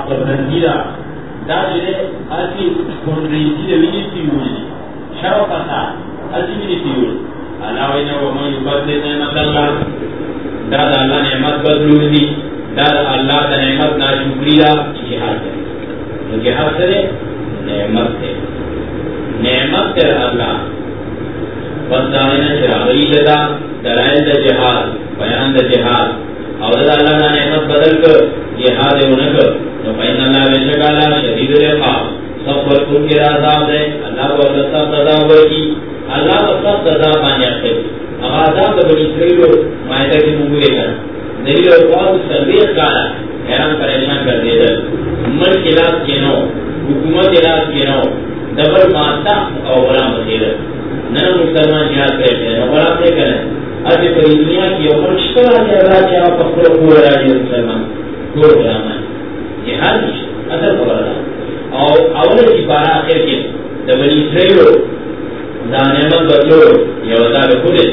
قبرنگیرہ داجرے آتی کنریسی دوینی تیولی شرف فساد آتی منی تیولی اللہ وینا ومن یبدل نعمت اللہ دادا اللہ نعمت بدلو دی دادا اللہ دا نعمت ناشکری دا جہاد کرے جہاد کرے نعمت ہے نعمت ہے اللہ بس دانا چراغی لدا دلائل دا جہاد بیان دا جہاد اور اللہ نے نعمت بدل کر جہاد انہیں کر تو فإن اللہ بشک اللہ شدید العقاب سب پر کن کے عذاب ہے اللہ کو سب سزا ہوئے کی اللہ کو سب سزا پانے آتے عذاب تو بنی اسرائیل معاہدہ کی مقبولے کر دلیل اور قوت سرویت کالا حیران پریشان کر دے در ملک علاج کے نو حکومت علاج کے نو دبل ماتا اور غلام بسیر نہ مسلمان جہاد کرتے ہیں غلام سے کریں آج پوری دنیا کی عمر شکر آج اللہ چاہا پکڑ کو راجی مسلمان دور غلامان جہاد نہیں اثر پکڑ رہا اور اول کی پارا آخر کے دبنی اسرائیلو دا نعمت بدلو یا وطا بخودے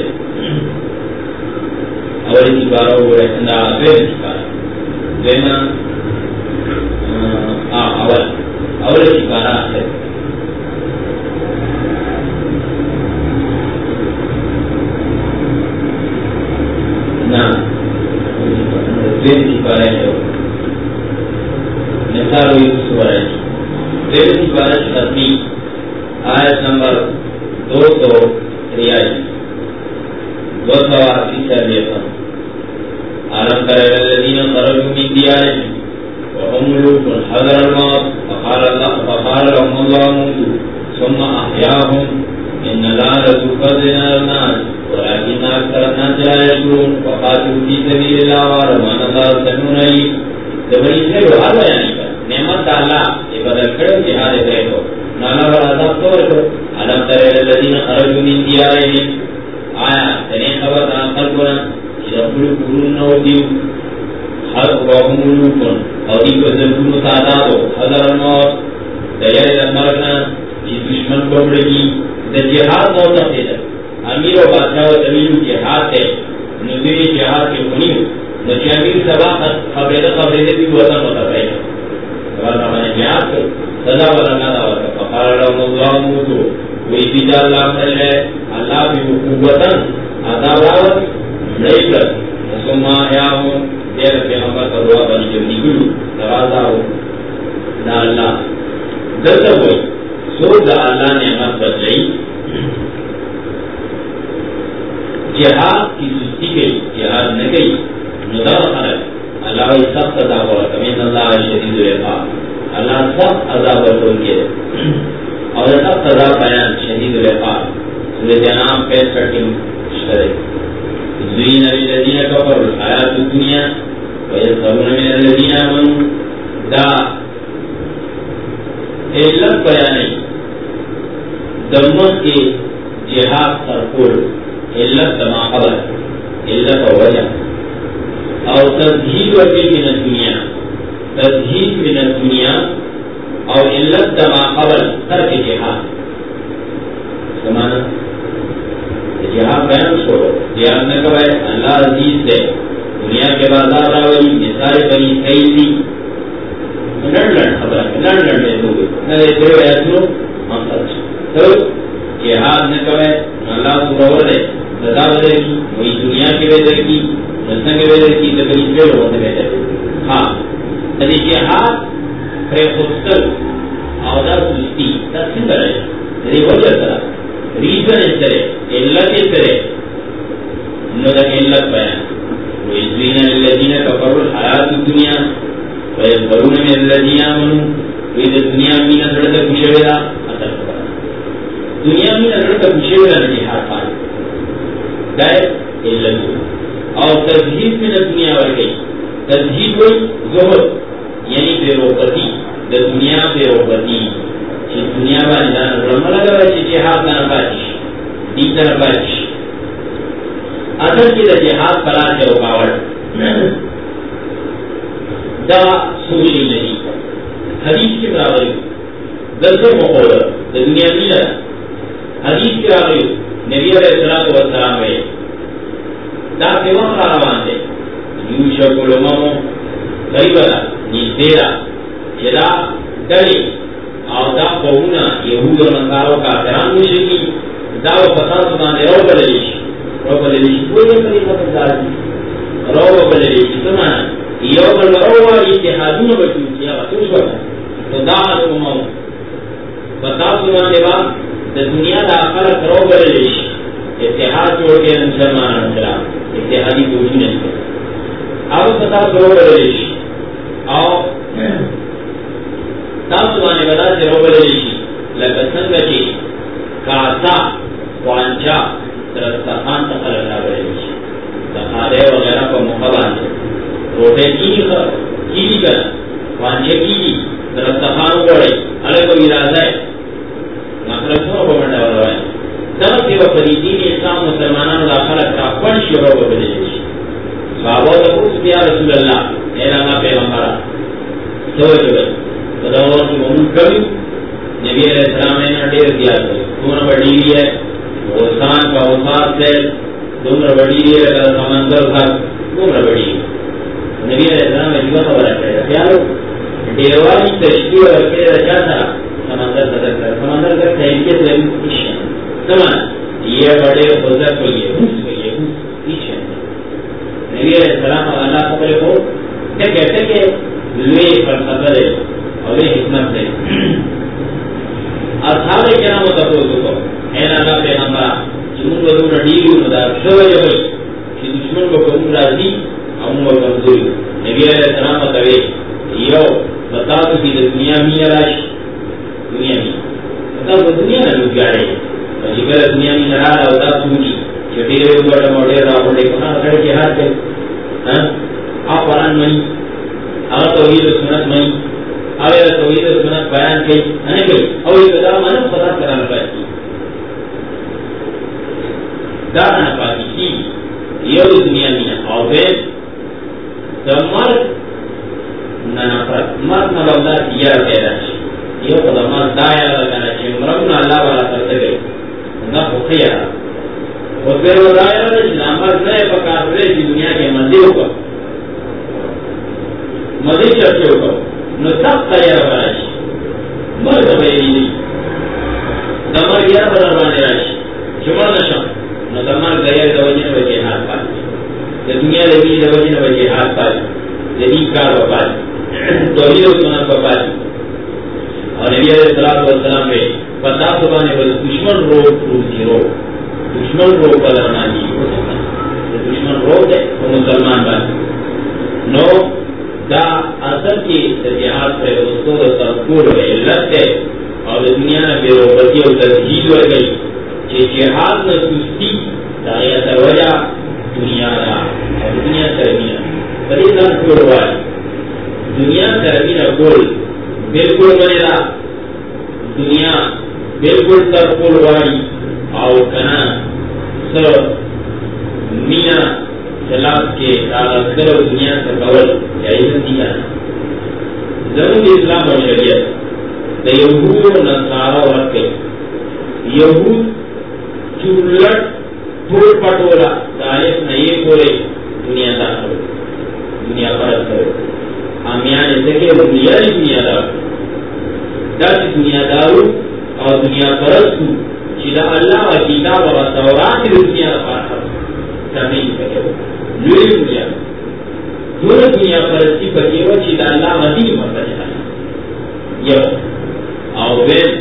اول کی پارا ہو رہے ہیں دا دویم کی پارا دویمہ اول کی پارا آخر دیوی پارے ہو نثار ہوئی سورہ دیوی پارے ختمی آیت نمبر 283 عالم تر الذین خرجوا من دیارهم وهم ملوک حذر الموت فقال لهم الله موتوا ثم احیاهم ان لا لذو فضل على الناس ولكن اکثر الناس لا يشكرون وقاتلوا في سبيل الله وارمان الله سميع عليم دبئی سے روحال بیانی کر نعمت اللہ یہ بدل کرو جہاد کرے ہو نالا بر عذاب تو رکھو علم تر الذین خرجوا من دیارهم آیا تنین خبر تان خلقنا ربل قرون نو دیو خلق وهم ملوکن اور دیو زلکن تعدادو حضر الموت دیر المرکنا جس دشمن کو بڑھگی در جہاد موتف دے در امیر و بادشاہ و زمین جہاد ہے نظری جہاد کے منی نچی امیر سبا خبریدہ بھی وطن ہوتا رہے سبا سامنے جہاد کر سزا ورنہ دعوت کر فقال لهم اللہ موتو کوئی بیجا اللہ مل ہے اللہ بھی حکومتن عذاب راوت نہیں کر سما آیاہم دیر پیغمبر کا دعا بنی جو نگلو نوازا ہو دا اللہ دلتا ہوئی سو دا اللہ نعمت بدلئی جہاد کی سستی گئی جہاد نہ گئی ندر خلق اللہ سخت عذاب اور کمین اللہ شدید العقاب اللہ سخت عذاب اور کے اور سخت عذاب بیان شدید العقاب سورۃ انعام 65 کی شرح زین للذین کفروا الحیات الدنیا ویسخرون من الذین آمنوا دا علت بیانی دمت کے جہاد سرکول علت دما قبل علت و وجہ اور تزہید وجہ من الدنیا تزہید من الدنیا اور علت دما قبل ترک جہاد سمانا جہاد بیان چھوڑو جہاد نہ کوئے اللہ عزیز دے دنیا کے بازار راوی نثار بنی سیدی لڑ خبر میں دوگے نہ دیکھو ایسنو مقصد تو جہاد نہ کوئے اللہ سرور دے سزا بدے کی وہی دنیا کے بدر کی رسن کے بدر کی دبنی پیڑ ہونے بدر ہاں یعنی جہاد پھر خودسل آودا سستی تقسیم کرے یعنی وجہ طرح ریزن اس طرح علت اس طرح نظر علت بیان وَإِذْوِينَ لِلَّذِينَ كَفَرُوا الْحَيَاةُ الدُّنْيَا وَيَذْكَرُونَ مِنَ الَّذِينَ آمَنُوا وَإِذَا الدُّنْيَا مِنَ سَرَدَ كُشَوِرَا اثر کرا دنیا میں سرد كُشَوِرَا نجحات پائے دائر علت اور تزہید میں دنیا ور گئی تزہید ہوئی زہد یعنی بیروبتی دا دنیا بیروبتی چی دنیا بانی دانا رمہ لگا بھائی چی جہاد دانا پاچش دین دانا پاچش اصل کی دا جہاد پلاس ہے رکاوٹ دا سوچی نہیں حدیث کی برابری دلتے مقول دا دنیا بھی لگا حدیث کی برابری نبی علیہ السلام ہے دا کے وقت روان دے یوشک الامم قریبا نیستیرا چدا ڈلے اور دا قومنا یہود و نصارو کافران مشرکی دا و فساد باندې رو بللیش کوئی طریقہ پردار دی رو بللیش سمانا یو بل رو اتحادون بچوچی اغسوش بکن تو دا حکومو فساد باندې با دا دنیا دا خلق رو بللیش اتحاد جوڑ کے مسلمان خلاف اتحادی کوشش نہیں اب فساد رو بللیش اور تاسوانے بدا سے رو بللیش لکه څنګه چې کاسا وانچا درستخان تخل اللہ بللیش دخارے وغیرہ کو مقبان روٹے کی کر وانچے کی درستخان بڑے علیہ کو ارادہ ہے مخلصوں کو بڑھا والا ہے سب کے وقت دین اسلام مسلمانان داخل کافن شروع کو بللیش صحابہ تقوص بیا رسول اللہ اعلانہ پیغمبرہ سوچ گئے تدور کی ممون کبھی نبی علیہ السلام نے ڈیر دیا دونوں بڑی ہوئی ہے غسان کا وفات سے دونوں بڑی ہوئی ہے سمندر تھا دونوں بڑی ہوئی نبی علیہ السلام نے جیوا خبر ہے پیارو ڈیروانی تشکیل رکھے رچا تھا سمندر سمندر کا تحریکے سے سمان یہ بڑے بزرگ کو یہ پیچھے نبی علیہ السلام اللہ خبر کو کیا کہتے کہ لوے پر خبر ہے اور یہ حکمت ہے اصحاب کرام تفوز کو اے اللہ پیغمبر جنوں کو دور ڈیو مدار شو جو کہ دشمن کو قوم راضی ہم وہ کمزوری نبی علیہ السلام توے یو بتا تو کہ دنیا میں راش دنیا میں بتا دنیا نہ لوگ گاڑے اگر دنیا میں رہا ہوتا سوچی چھٹے بڑے موڑے راوڑے کنا کڑے کے ہاتھ ہاں آپ قرآن میں اور توحید و سنت میں آوے توحید و سنت بیان کی ہے کہ اور یہ بتا من پتہ کرانا پڑتی دانا پاتی کی یہ دنیا میں اوے دمر نہ مر نہ بندہ کیا پیدا یہ دمر دایا لگانا چاہیے مرنا اللہ والا کرتے گئے نہ ہویا اور پھر وہ دایا نمبر نئے پکار رہے دنیا کے مندروں پر مزید چرچے ہوگا نو سب تیار براشی مرد بیلی دمر گیا بدر بانے راشی چمر نشم نو دمر گیا دوجین وجہ ہاتھ پالی دنیا لگی دوجین وجہ ہاتھ پالی دنی کار وپالی توحید و سنت وپالی اور نبی علیہ السلام میں پتا سبانے پر دشمن روگ پروسی روگ دشمن روگ بدرنا جی دشمن روگ ہے وہ مسلمان بانی نو دا اصل کی تجہات پر دوستوں دا تذکور و علت ہے اور دنیا میں بیروبتی و تذہید ہو گئی کہ جہاد میں سستی دایا سروجہ دنیا دا اور دنیا ترمینہ پریزان کوروائی دنیا ترمینہ کول بالکل بنیدا دنیا بالکل ترکوروائی اور کنا سر مینا خلاف کے تعلق و دنیا سے قبل یا عزت دیا ضرور اسلام اور شریعت دا یہود و نصارہ ورکے یہود چولٹ پھول پٹولا تاریخ نئے پورے دنیا دار کرو دنیا پرست کرو ہم یہاں جیسے کہ دنیا دار دس دنیا دارو اور دنیا پرست چیزا اللہ و کتاب و تورات دنیا پاس تمہیں کرے لوی دنیا دور دنیا پرستی پکی و چیز اللہ مزید مرتا جانا یو اور ویل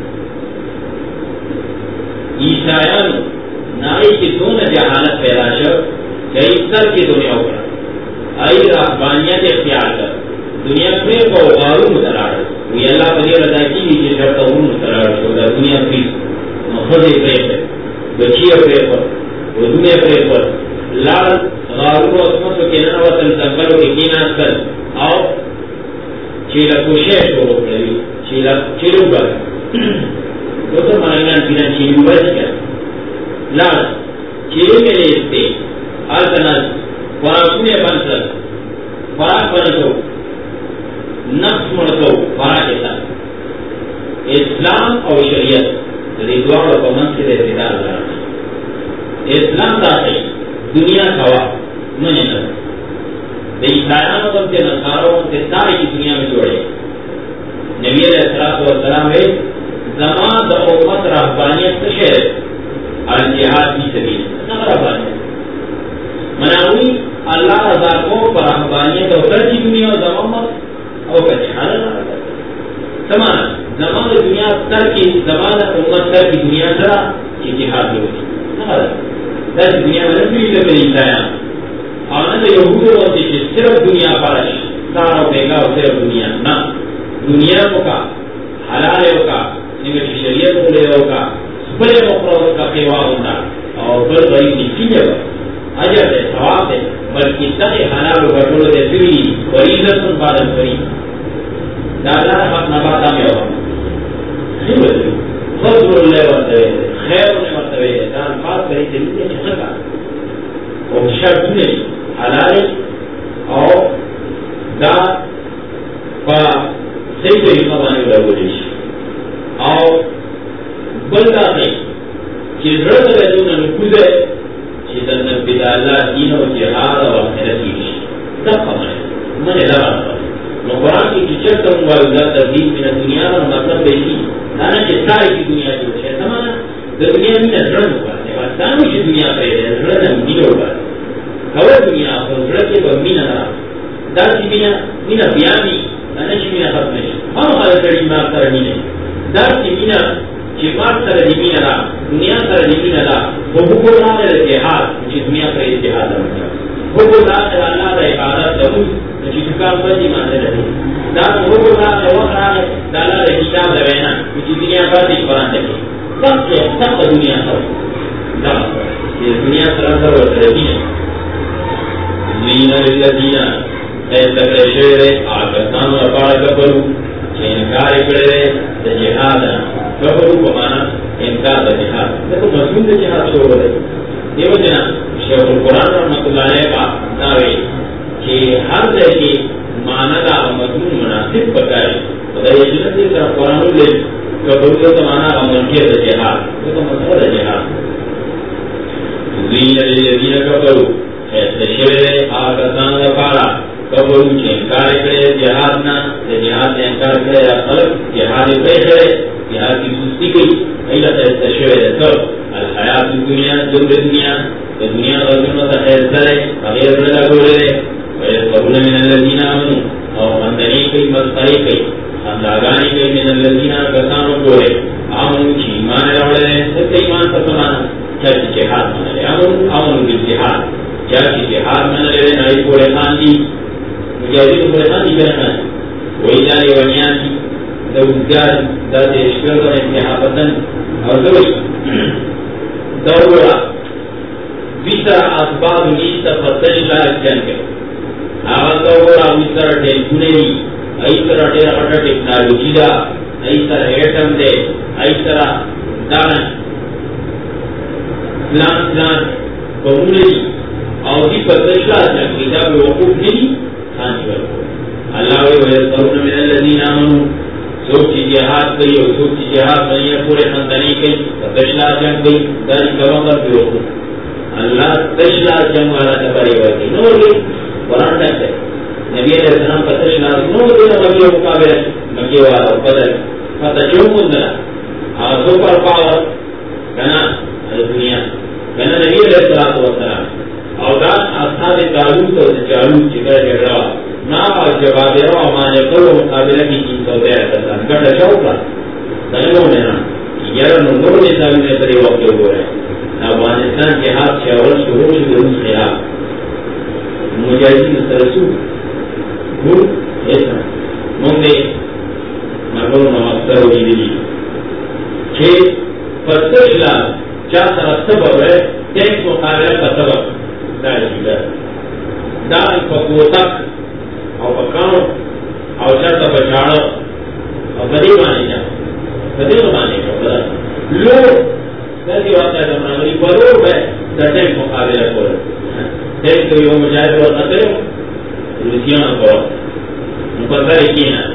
عیسائیان نائی کی دون جہالت پیدا شو کئی سر کی دنیا اوپر آئی رحبانیت اختیار کر دنیا پھر کو غارو متراڑ وی اللہ پدی رضا کی نیچے شرطا ہوں متراڑ شو دا دنیا پھر مخذ پریف ہے بچی پریف ہے وہ دنیا پریف ہے لال غارو و اسمت و کنن و تنسنگل و اکینات کر آو چیلہ کوشش کو ہوئی چیلو گر دوستو مرنگان پینا چیلو بچ کر لال چیلو میں لیستے آلتناز فراکونے بنسل فراک بنتو نفس مرتو فراک ساتھ اسلام اور شریعت ریدوار و پمن سے ریدار لڑا اسلام داتے دنیا کھوا منی کر عیسائیانوں کے نصاروں سے ساری کی دنیا میں جوڑے نبی علیہ السلام ہے زمان دا امت رہبانیت تشہر الجہاد فی سبیل نہ رہبانیت مناوی اللہ رضا کو پر رہبانیت اور کر کی دنیا اور زمان اور کا جہاد زمان زمان دنیا تر کی زمان امت تر کی دنیا سرا کی جہاد ہوگی نہ در دنیا میں نبی لگے انسایا آنند یہود ہوتے کہ صرف دنیا پارش سارا بیگا اور صرف دنیا نہ دنیا کو کا حلال کا نمت شریعت کو لے کا بڑے مقرر کا سیوا ہوتا اور بڑے بڑی نشی ہے اجر ہے ثواب ہے بلکہ تک حلال و بٹول دے سوی فریضت پادن کری دادا حق نباتا میں ہوا فضل اللہ ورطوے خیر انہیں ورطوے دان خاص کری تلیتے چھتا اور شرط نے حلال اور دا پا صحیح طریقہ بانے لگو دیش اور بلدہ میں چیز رد رجون نکوز ہے چیزن نبیدہ اللہ دین و جہاد و خیرتیش تب خمانے من لگا نو قرآن کی کچر کروں گا اللہ تردید من دنیا اور مطلب بیشی دانا چی ساری کی دنیا جو ہے سمانا دنیا من رد ہوگا دانو چی دنیا پر ہے رد من ہوگا کور دنیا پر رد کے پر من را دا چی من بیانی دانا چی من ختم ہے ہم خالد کردی مار تردی نہیں دا چی من چی مار تردی من را دنیا تردی من را وہ حکم آخر اتحاد چی دنیا پر اتحاد رکھا حکم آخر اللہ دا عبادت دموز چی دکان پر جی مانے رہے دا حکم آخر وقت آخر دا اللہ دا کتاب دوینا چی دنیا پر دیکھ پران دکھے سب سے سب دنیا پر دا یہ دنیا پر اثر و تردی ہے زین للذین ایسا شعر آکستان و پاڑ کپرو چی انکار کرے دا جہاد کپرو کو مانا انکار دا جہاد دیکھو مضمون دا جہاد شروع ہو رہے یہ وجہ شیخ القرآن رحمت اللہ علیہ کا دعوے کہ ہر جگہ کی معنی کا مضمون مناسب پکائے خدا یہ جنت کی طرف قرآن لے کپرو کا زمانہ کا منکر دا جہاد یہ تو مسئلہ دا جہاد زین للذین کپرو ایسا شعر آکستان دا پاڑا کبرو چی انکار کرے جہاد نا جہاد نے انکار کرے یا خلق جہاد پہ کرے جہاد کی سستی گئی ایلت استشوئے دکر الحیات دنیا دنیا دنیا غزنو تا خیر سرے غیر لگا گولے ویسقرون من اللذین آمنو اور خندنی کئی مستقی کئی خنداغانی کئی من اللذین کسانو گولے آمنو چی ایمان روڑے سب ایمان تسمانا چاچی جہاد منلے آمنو بالجہاد چاچی جہاد منلے نائی گولے خان دی مجاہدین کو خان دی کرنا وہی جانے ونیان دی دوزگار دا دیشکر و انتحابتن اور دوئی دورا ویسر اسباب نیستا فتش لائق جن کے آغا دورا ویسر ٹیلکونے دی ایسر اٹیر اٹر ٹیکنالوجی دا ایسر ایٹم دے ایسر دانا پلان بمونے دی اور دی فتش لائق جن کے جب وقوف نہیں خانی ورکو اللہ ویسرون من اللذین آمنو سوچی جہاد کئی اور سوچی جہاد نہیں ہے پورے خندنی کئی تشلا جنگ کئی داری کبھا پر بھی ہوگا اللہ تشلا جنگ والا تباری ہوگی نور گئی قرآن ٹکتے نبی علیہ السلام کا تشلا نور گئی مکی مقابل مکی والا قدر فتح جو مندرہ آسو پر پاور کنا دنیا کنا نبی علیہ السلام اور دان اصحاب تعلوت اور جالوت چکر کے روا نام اور جواب روا مانے کرو مقابلہ کی 313 گھٹا چوکا تنگوں نے نا یار نور نظام نے بڑے وقت ہو رہے ہیں افغانستان کے ہاتھ سے اور شروع سے روس خلاف مجاہدین سرسو گھر ایسا مندے مرمون مقصر ہوئی دلی کہ 50 لاکھ 4 سبب ہے ٹینک مقابلہ کا سبب دار پکوتک اور پکاؤ اور شرط بچاڑو اور بدی مانے جا بدی مانے کا بدا لوگ کیسی بات ہے ہماری بروب ہے ٹینک مقابلہ کو ٹینک تو یہ مجاہد اور خطرے روسیاں کو مقدر کی نا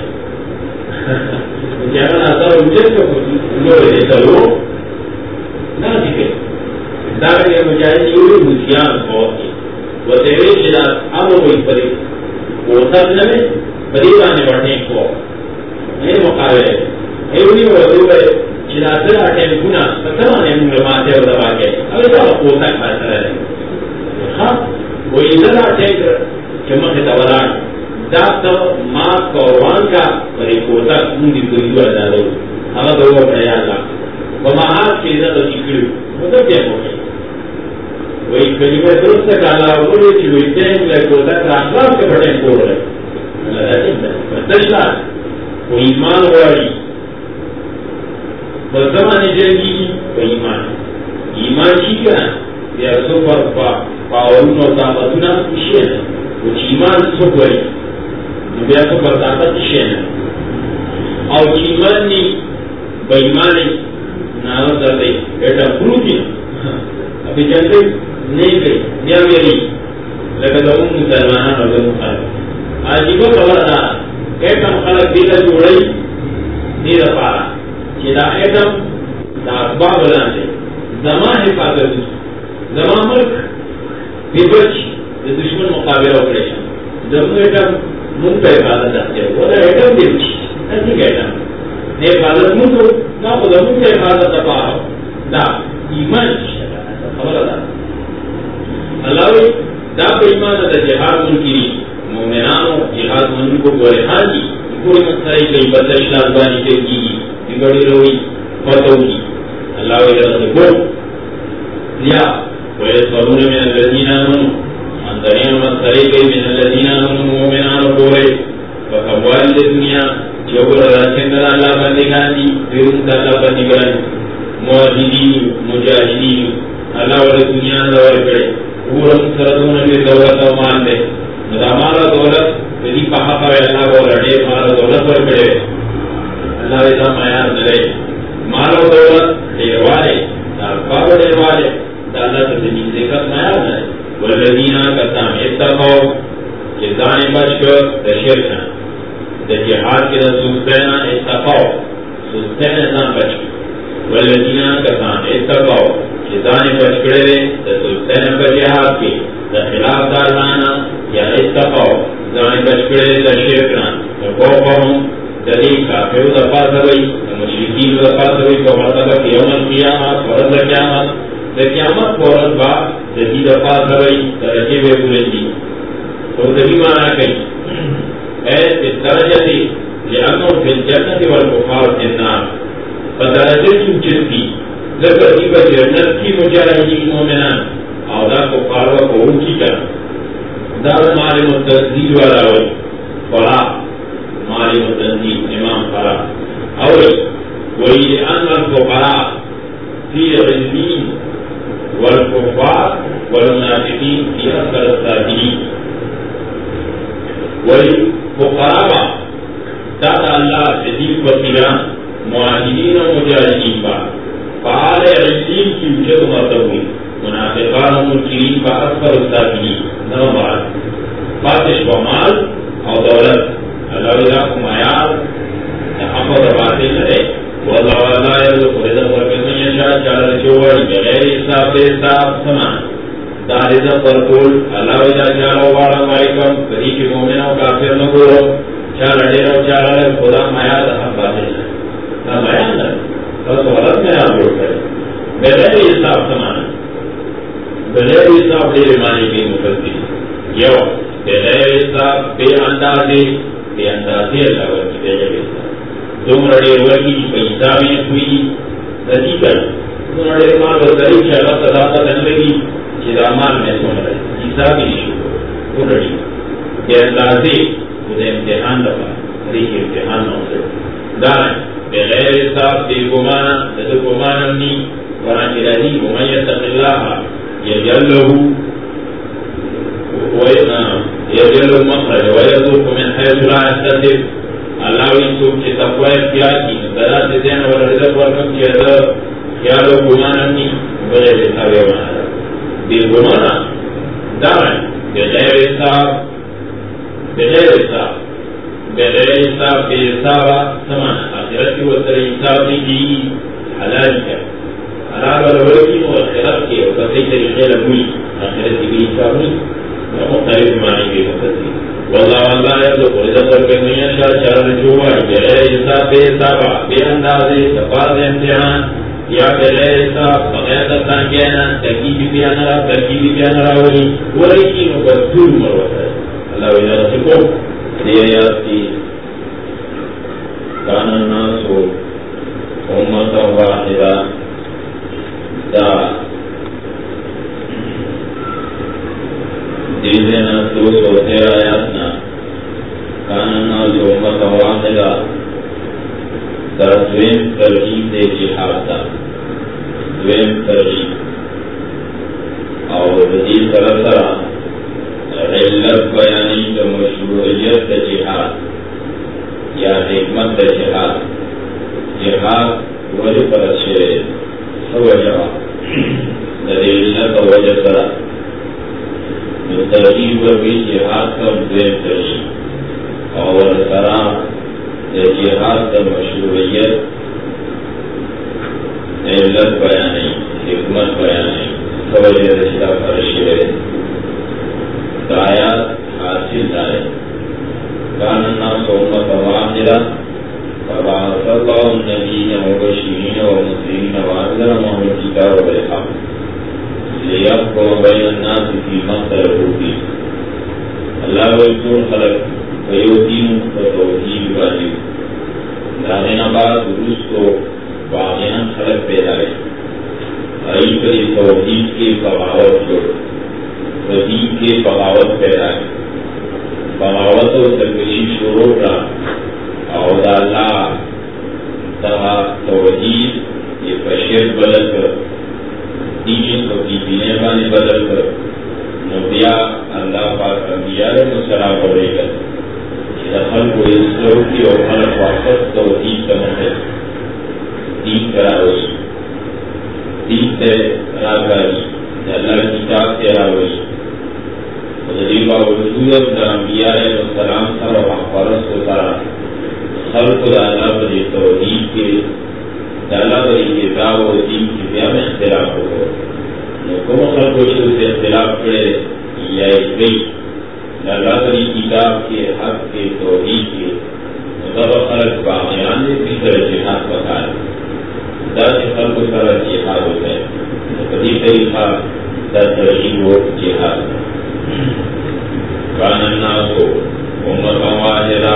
جانا اثر مجھے تو لوگ دیتا لوگ نہ دیکھے دار یہ مجاہد یہ روسیاں کو وہ تیرے شدہ اب وہ اس پر وہ سب نمے بدی مانے بڑھنے کو مقابله ایونی وضوء چناسر ټیلیفونه څنګه نه معلومات او دواګه او دا قوت خاطر ها وې دا ټیک چې مخه دا ولان دا ته ما قرآن کا پرې کوتا موږ دې کوي ورته هغه دوه بیا الله ومعاد کې دا ذکر مطلب دی وې کلمه درست کاله وګورئ چې وې ټیم له کوتا راځه کې پټه کوله دشلا و ایمان واری و زمان جنگی و ایمان چی کنا بیا سفر پاورون و طاقتونا شینا و چی ایمان سفری بیا سفر طاقت شینا او چی ایمان نی با ایمانی ناو سرده بیٹا پروتی ابھی جنگی نہیں گئی بیا میری لگا دا مسلمانان و مخالف عجیبو خبر دا ایٹم خلق دیتا جوڑی دیتا پارا چی دا ایٹم دا اسباب لانده زمان حفاظت زمان ملک بی بچ دا دشمن مقابلہ اکڑیشن زمان ایٹم من پہ حفاظت دستے ہو دا ایٹم دی بچ نسی کہ ایٹم دی حفاظت من تو نا خدا من پہ حفاظت دا پارا دا ایمان خبر دا اللہ وی دا پہ ایمان دا جہاد منکری مومنانو جہاد منو کو گورہان کی کوئی مسئلہ کئی بدش لازبانی کے کی بڑی روئی فتو کی اللہ ویدہ سے کو لیا ویسورون من الذین آمنوا اندرین مسئلہ کئی من الذین آمنوا مومنانو گورے وقبوال دنیا چوکر راشندر اللہ بندگان دی بیرون اللہ بندگان معاہدین مجاہدین اللہ ویدہ دنیا دور کرے پورا سردون میں دولت و مان دے مالا دولت یدی کہا پا اللہ کو لڑے مالا دولت پر کڑے اللہ ایسا معیار دلے مالا دولت دیر والے دارکاب دیر والے اللہ تسجیل ذکر معیار دلے والذین کتام اتقو جزان بچ کر دشرکنا در جہاد کے در سوستینا اتقو سوستینا ازان بچ کر والذین کتام اتقو جزان بچ کردے در سوستینا پر جہاد کے در خلاف دارلانا یا اتقو زانی بچکڑے در شرکنا وقوفهم دلی کافر دفاع سوئی مشرکین دفاع سوئی کو مرتبہ یوم القیامت ورد قیامت در قیامت فورت با دلی دفاع سوئی درجے بے بلندی تو دلی مانا کئی اے اس درجہ دی لئنو فی الجنت والکفار جنات فدرجہ سوچتی ذکر دی با جنت کی مجاہدین مومنان او دا کفار و قول کی کر دار معلم التنزیل والا ہوئی فرا معلم التنزیل امام فرا اولی وہی لئن الفقراء فی علمین والکفار والمنافقین فی اثر الساجدین وہی فقراء دادا اللہ صدیق وقیران معاہدین و مجاہدین با فعال علمین کی وجد مرتبوی منافقان و منکرین با اثر الساجدین نو بعد فاتش و مال او دولت اللہ ویدہ کو معیار حفظ باطل نرے واللہ واللہ یرزق رزق ورکن یشاء چالا رچوڑی بغیر حساب دے حساب سمان دا رزق ورکول اللہ ویدہ چالا وبارا مائکم کدی کی مومن و کافر نگورو چالا دیر و چالا لے خدا معیار حفظ باطل نرے نا معیار نرے بس غلط معیار جوڑ کرے بغیر حساب سمان بغیر حساب دے معنی کی مفسر یو بغیر حساب بے اندازے اللہ ورکی بغیر حساب دوم رڑے ورکی پیساوی ہوئی نتیجہ دوم رڑے مال وزاری شاگا صداقہ دن لگی چیزا مال میں سون رہے حسابی شروع وہ رڑی بے اندازے خود امتحان دفع ریک امتحان نوزر داریں بغیر حساب بے گمانا دے گمانا نی وران الہی ومیتق اللہ یجل لہو یجل المخرج ویذوق من حیث لا یحتسب اللہ وینسوک چی تقوی اختیار کی درہ سے دین و رزق ورکم چی ادھر خیال و گمانا نی بغیر حساب یوانا بے گمانا دارن بغیر حساب بغیر حساب بغیر حساب بے حسابا سمانا آخرت کی وطر حساب دی کی حلال کر حلال والورکی و آخرت کے وطر طریقے لگوئی آخرت کی حساب نہیں مختلف معنی بھی مقصد واللہ واللہ یرزق رزق ورکن یشاء کا چرن چوبا بغیر حساب بے حسابہ بے اندازے سفاظ امتحان یا بغیر حساب بغیر دستان کہنا ترکیبی بیان رہا ترکیبی بیان رہا وہی چینوں پر دور مروت ہے اللہ وجہ سکو دیات کی کان الناس امت واحدہ دا دیزینا 213 آیاتنا کان الناس امت واحدہ دا دویم ترغیب دے جہاد دا دویم ترغیب اور حدیث سرسرہ علت بیانی دا مشروعیت دا جہاد یا حکمت دا جہاد جہاد وجہ پر اچھے وجہ دا علت وجہ سرہ ترغیب بھی جہاد کا دویم ترغیب اور سرہ جہاد کا مشروعیت علت بیانی حکمت بیانی توجہ رشتہ فرشے آیات حاصل دارے کان الناس امۃ واحدہ فبعث اللہ النبیین مبشرین ومنذرین وانذرهم الکتاب بالحق لیحکم بین الناس فیما اختلفوا فیہ اللہ ویکون خلق ویودین وتوحید واجب دانے بعد روس کو واقعاً خلق پیدا ہے ای پر توحید کے بغاوت کو دین کے بغاوت پیدا ہے بغاوت و تکلیف شروع کا اور اللہ تہا توحید یہ بشیر بدل کر دین کو کی پینے بانے بدل کر نبیاء اللہ پاک انبیاء مسلام پڑے گا دخل کو اسلو کی اور خلق واپس توحید کا مطلب دین کرا روش دین سے راگاری اللہ کتاب سے راوش تجریبہ وجود انبیاء السلام سر و محفرس کو سارا خلق کو دانا بری توحید کے دانا بری کتاب و دین کی بیا میں اختلاف ہو کم خلق کو شروع سے اختلاف کرے یا گئی اللہ بری کتاب کے حق کے توحید کے مطلب خلق باقیان نے بھی طرح جہاد بتائے دس خلق کو طرح جہاد ہوتا ہے کبھی طریقہ دس ترغیب ہو جہاد کان الناس امۃ واحدہ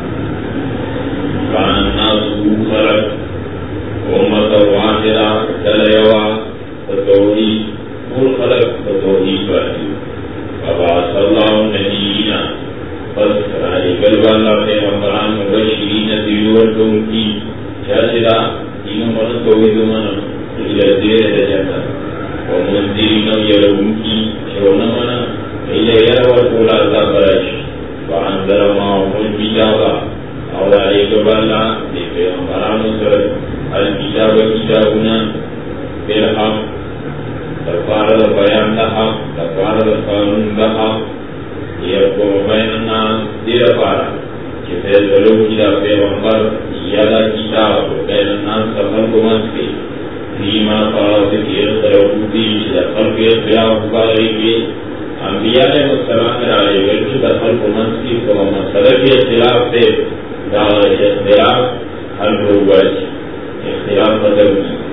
کان الناس خلق امۃ واحدہ دلیوا توحید کل خلق توحید واجب فبعث اللہ النبیین پس رائی گلوالا پیغمبران مبشرین دیورتوں کی شاسدہ تینوں من توحید من الدیر جنت ومنذرین یلون کی شرون من الى یرور قول عذاب برش وانذر معهم الکتاب اور رائی گلوالا پیغمبران سر الکتاب کتابنا بالحق تفارد بیان لحق تفارد قانون لحق یحکم بین الناس دیر پارا کہ فیصلو کی دا پیغمبر یادا کتاب بین الناس سفر کو منس کے فیما فاوت کی اختلافو دی دا خلق اختلاف باری کے انبیاء علیہ السلام رائے ویلچو دا خلق منس کی تو مسئلہ کی اختلاف دے دا اختلاف حل ہوگا اختلاف بدل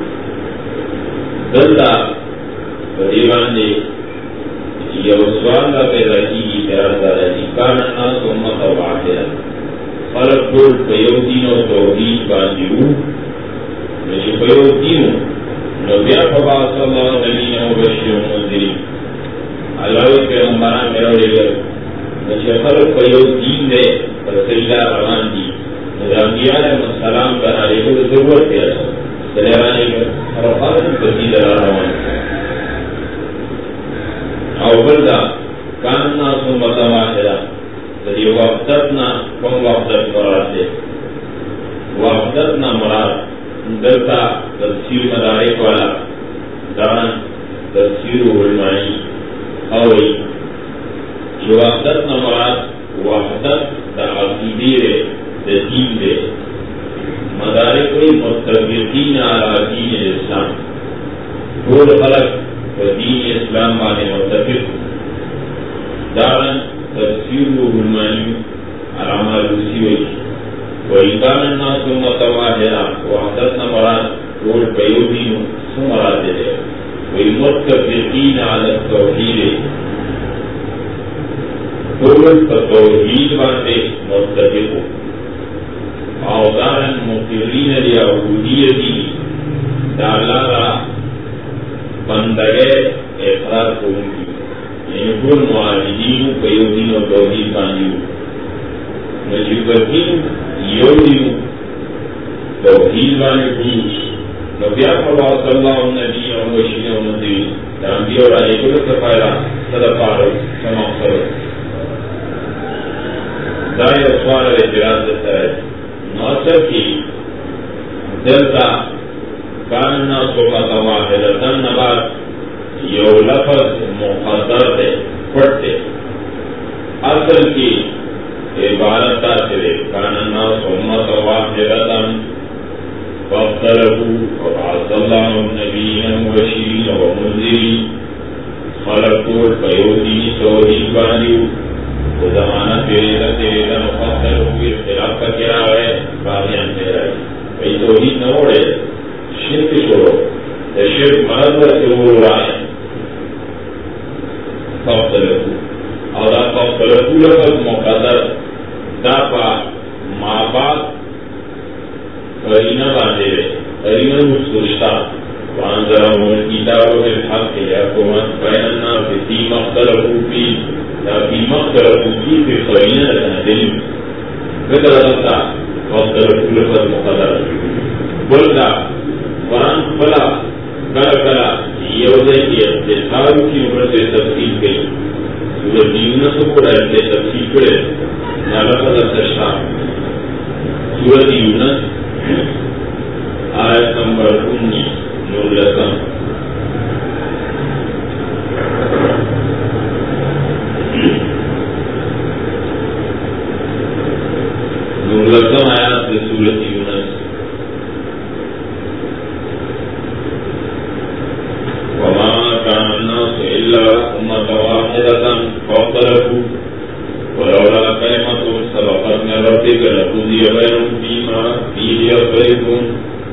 دلتا دیوان دے یہ سوال کا پیدا کی کان الناس امۃ واحدہ خلق ټول په یو دین او توحید باندې وو چې په یو دین نو بیا فبعث الله النبیین مبشرین ومنذرین الله پیغمبران راوړل چې خلق په یو دین دی پر سجده روان دي د انبیاء علیهم السلام باندې د ضرورت دی دلایل هر په سجده روان او بلدا کان الناس امۃ واحدہ یہ وحدتنا کم وحدت مراد دے وحدتنا مراد دلتا تفسیر مدارک والا دان تفسیر علمائی اوئی یہ وحدتنا مراد وحدت دا عقیدی دے دا دین دے مدارک وی متفقین علی دین الاسلام دول خلق دین اسلام بانے متفق دارن تفسیر و علمانی علامہ روسی وی وَإِنْ النَّاسُ أُمَّةً وَاحِدَةً وحدت مراد ټول په یو دین څه مراد دی وی متفقین علی التوحید ټول په توحید باندې متفق او دارن مقرین الیهودیتی دا الله را بندګۍ اقرار کوونکی یعنی ټول معاهدین په یو دین او توحید باندې مجبورین یو دین توحید باندې نو بیا الله صلی الله علیه و بشیر او نذیر دا انبیاء علیه السلام صدقه سما سره دا یو سوال اعتراض ده ناصر کی دلتا کاننا صحبت واحدتن نبات یو لفظ مقدر دے پڑھتے اصل کی عبارت آتے کاننا صحبت واحدتن فاختلفوا وبعث الله النبيين مبشرين ومنذرين خلقوا القيودي توحید باندې زمانہ تیرے مفصل اختلاف کا کیا ہے باغیان تیرا ہے بھئی توحید نہ اڑے شرک چھوڑو شرک مرض سے وہ رہا ہے اور لفظ مقدر دافع ماں باپ قرینہ باندھے قرینہ سوچتا وانذرهم الكتاب بالحق يحكم بين الناس فيما اختلفوا فيه فيما اختلفوا فيه في قرينة دليل ذكر الله واختلفوا لفظ مقدر بلدا قرآن فلا کلا یوزے کی اختصار کی عمر سے تفصیل گئی سورۃ یونس کو رہتے تفصیل کرے لفظ تشتا سورۃ یونس آیت نمبر 19 نورلسم آیات سے سورۃ یونس وما كان الناس إلا أمة واحدة فاختلفوا ولولا كلمة سبقت من ربك لقضي بينهم فيما فيه يختلفون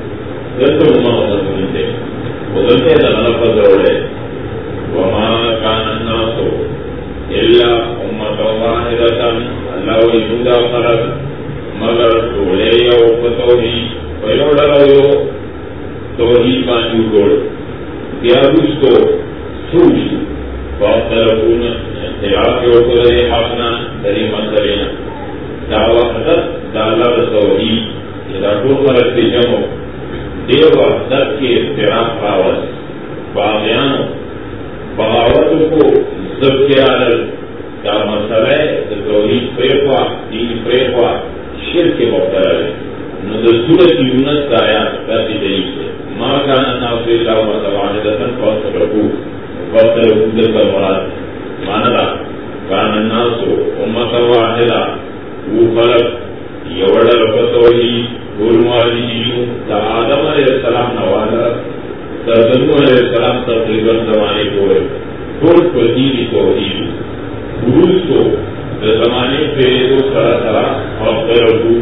بدلتے لفظ روڑے وما كان الناس إلا أمة واحدة اللہ وجودا خلق مگر ٹولے یو توحید پہلو ڈرو یو توحید باندې وګور بیا وستو سوچ واختلفون اختلاف یو کړی حقنا دری مسلې دا وحدت دا الله توحید دا ټول خلق دې جمع دیو وحدت کے اختلاف راوس باغیانو بغاوت کو ضبط کے عالل دا مسئلہ توحید پریخوا دین پریخوا شرک کے مبتلا ہے نو دا سورۃ یونس کا آیات کاتی دلیل سے ما کان الناس الا امة واحدة فاختلفوا دلتا مراد مانا کان الناس امة واحدة وہ خلق یوڑا لفتوحید گرموالیو دا آدم علیہ السلام نوالا تردنو علیہ السلام تقریباً زمانے کوئے کل پدیلی توحید گروز کو زمانے پیدو سرا سرا اختلافو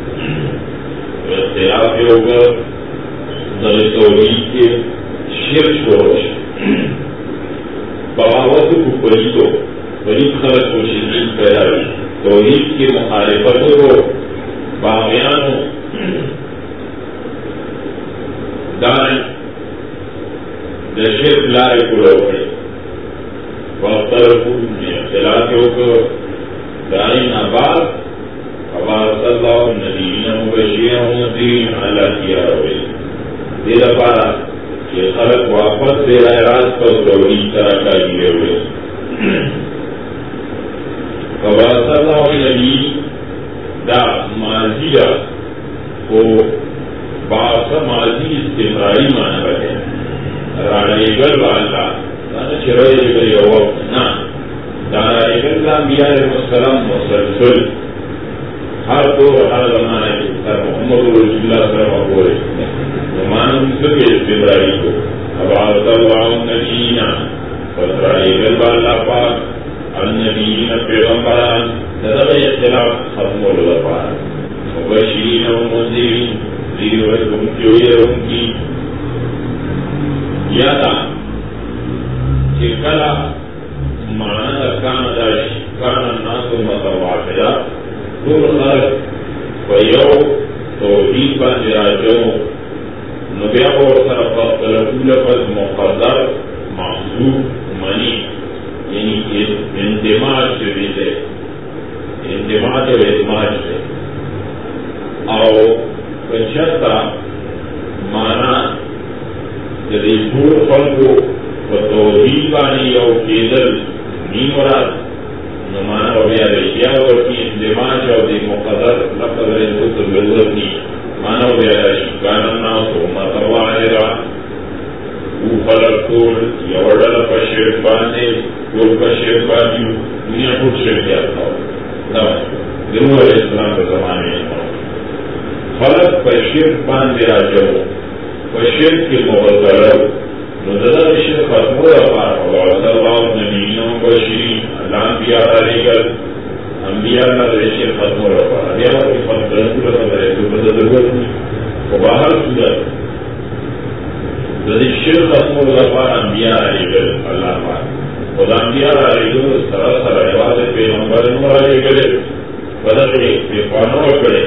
اختلاف ہوگا در توحید کے شرک شروش بغاوتو کو پریدو پرید خلق کو شرکین پیدا ہوئی توحید کے مخالفتوں کو باغیانو دائیں دشت لائے کلو ہے واختلفوا میں اختلاف ہوگا دائیں آباد عبارت اللہ النبیین مبشرین ونذیرین علی کیا ہوئے دے دفارہ کہ خلق واپس دے رہے راز پر توحید طرح کا گئے ہوئے عبارت اللہ النبیین دا ماضیہ کو باس ماضی استمراری مانا بھے راڑے گل والا چرے گل وقت نہ دارے گل انبیاء علیہ السلام مسلسل ہر دور ہر زمانے کے محمد رسول اللہ صلی اللہ علیہ وسلم بولے مانم سکے استمراری کو عبادت اللہ النبیین راڑے گل والا پاک النبیین پیغمبران دغه اختلاف ختمولو لپاره مبشرین و منذرین زیر حکم چوئے کی یادا چکلا مانا کان داش کان الناس متواحدا طول خلق فیو توحید باندې راځو نو بیا ورسره په خپل لفظ مقدر محذوف منی یعنی اندماج شوی دی اندماج او ادماج دی او کچتا معنا د دې ټول خلکو په توحید باندې یو کېدل نی مراد نو معنا بیا دی یا ورکی اندماج او د مقدر لفظ رسول بالوزنی معنا بیا دی کان الناس متواحدا او خلق ټول یو ډول په شرک باندې ټول په شرک باندې دنیا ټول شرکیات دا د نوح علیه السلام په زمانه خلق په شرک باندې راځو په شرک کې مبتلا نو دغه شرک ختمو لپاره او الله نبینا مبشرین الله انبیاء علیکم انبیاء نه د شرک ختمو لپاره بیا په خپل ټول سره په ضرورت او بهر صورت د دې شرک ختمو لپاره انبیاء علیکم الله پاک خدا انبیاء علیکم سره سره یوازې پیغمبر نور علیکم ودغه په قانون کړي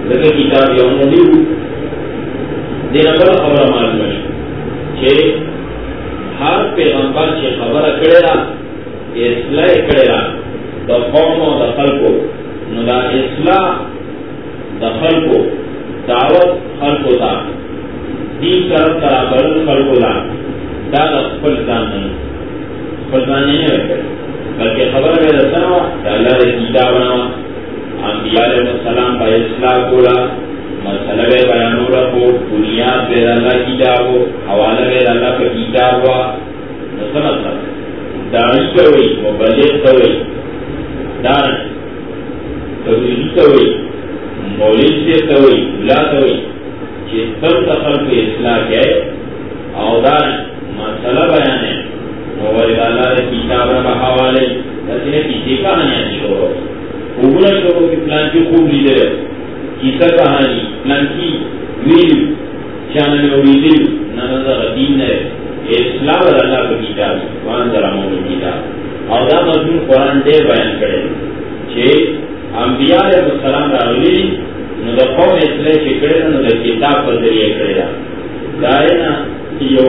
لیکن کتاب یوں نہیں دینا بڑا خبر معلوم ہے کہ ہر پیغمبر کی خبر کرے گا اصلاح کرے گا دا قوم و دخل کو ندا اصلاح دخل کو دعوت خلق ہوتا دین طرف برابر خلق ہوتا دا فلسان نہیں رکھے بلکہ خبر میں رسنا ہوا کہ اللہ نے کتاب بنا انبیاء علیہ السلام کا اصلاح کولا مسئلہ بیان رکھو بنیاد بے اللہ کتاب ہو حوالہ بے اللہ کا کتاب ہوا سمجھتا داعی کا ہوئی مبلغ کا ہوئی دان تبلیغ کا ہوئی مولد سے کا ہوئی اللہ کا ہوئی کہ سب دخل کو اصلاح کے اودان مسئلہ بیان ہے مورد اللہ نے کتاب کا حوالے لیکن کسی کہانی شروع خوبنا شروع کی پلان کی خوب لیدر کسا کہانی پلان کی ویل چانل میں ویل نظر دین ہے اصلاح اور اللہ کا کتاب قرآن دراموں کی کتاب اور دا مضمون قرآن دے بیان کرے چھے انبیاء علیہ السلام راولی نو قوم اصلاح چھے کرے نو دا کتاب پر ذریعے کرے دا دائنا یو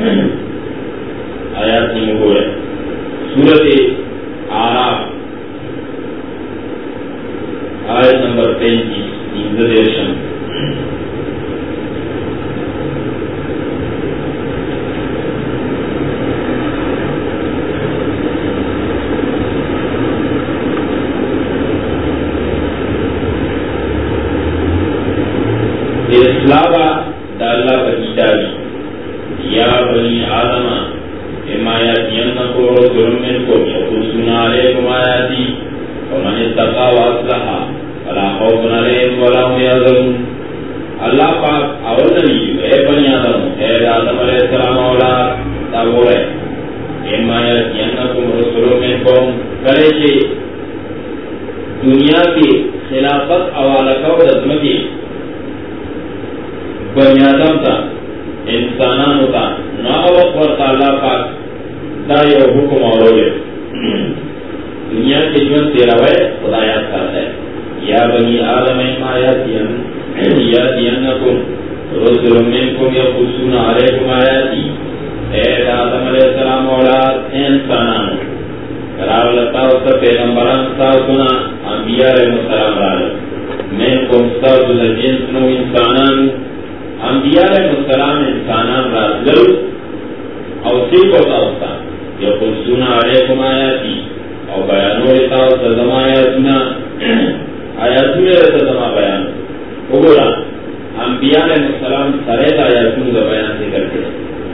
آیات کی مہور ہے سورت آراف آیت نمبر 35 انتدیشن اصلاح دا اللہ کا کتابی یا بنی آدم اما یاتینکم رسول منکم یقصون علیکم آیاتی ومن اتقى واصلح فلا خوف علیہم ولا هم یحزنون. اللہ پاک اول نبی اے بنی آدم اے آدم علیہ السلام اولاد تا بولے اما یاتینکم رسول منکم کرے کہ دنیا کی خلافت حوالہ کا رسمتی بنی آدم تا انسانان ہوتا ناوق ورطا اللہ پاک دا یو حکم اولوگے دنیا کے جون تیرا وے خدا یاد کرتا ہے یا بنی آدم اما یاتینکم رسول منکم یقصون علیکم آیاتی اے آدم علیہ السلام اولاد انسانان قرار لتا ہوتا پیغمبران ساوتنا انبیاء علیہ السلام رالت منکم ساوتنا جنس نو انسانان انبیاء علیہ السلام انسانان رازلو او سیب ہوتا ہوتا یقصون علیکم آیاتی او بیانو لیتا ہوتا زم آیاتنا آیاتو لیتا زم بیان اگولا انبیاء علیہ السلام سرید آیاتو دا بیان ذکر کرے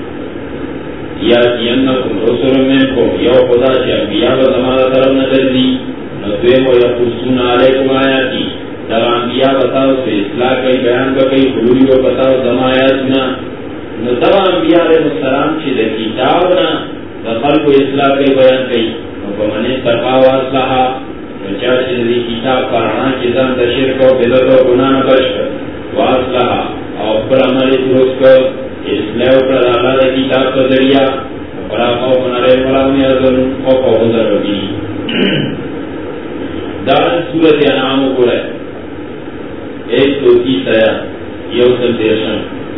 یاتینکم رسول منکم یو خدا چی انبیاء و زمانہ طرف نظر دی نتویم و یقصون علیکم آیاتی در انبیاء بتاو سے اصلاح کئی بیان کا کئی حلولی و بتاو زمایاتنا نتو انبیاء علیہ السلام چی در کتابنا دخل کو اصلاح کئی بیان کئی ومن اتقى واصلح وچا چی در کتاب پرانا چیزان در شرک و بدت و گناہ بشک واصلح او پر عمل درست کر اصلاح پر اللہ در کتاب کا ذریعہ وپرا خوف علیہم ولا هم یحزنون او خوف ذربی دار سورت انعام کو ہے 130 آیات یو سلسیشن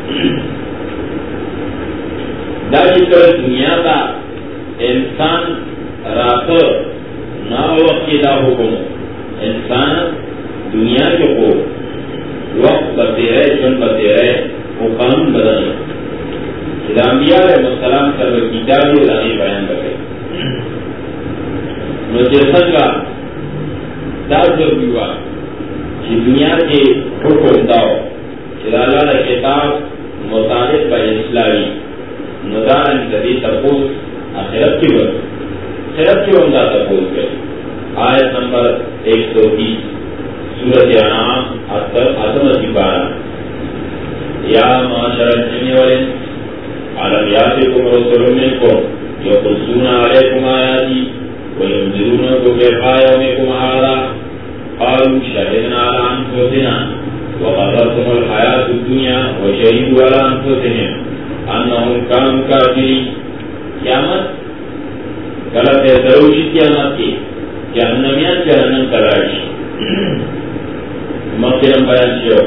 داخل کر دنیا کا انسان رات نا وقت کی دا حکم انسان دنیا کے کو وقت بدے رہے چن بدے رہے وہ قانون بدل انبیاء علیہ السلام سب کتابی لانے بیان کرے جیسا کا دار جو بھی ہوا کہ دنیا کے حکم داؤ اللہ کتاب مطابق با اسلامی ندارن کدی تپوس آخرت کی وقت خیرت کی عمدہ تپوس گئے آیت نمبر 130 سورت انعام آدم کی 12 یا معاشر الجن والانس علم یاتکم رسول منکم یقصون علیکم آیاتی وینذرونکم بلقاء یومکم ھذا قالوا شهدنا على انفسنا وغرتهم الحیاة الدنیا وشهدوا على انفسهم انهم كانوا كافرين. قیامت غلط ہے ضروری قیامت کی جہنمیان جہنم کراش مکرم بیان شو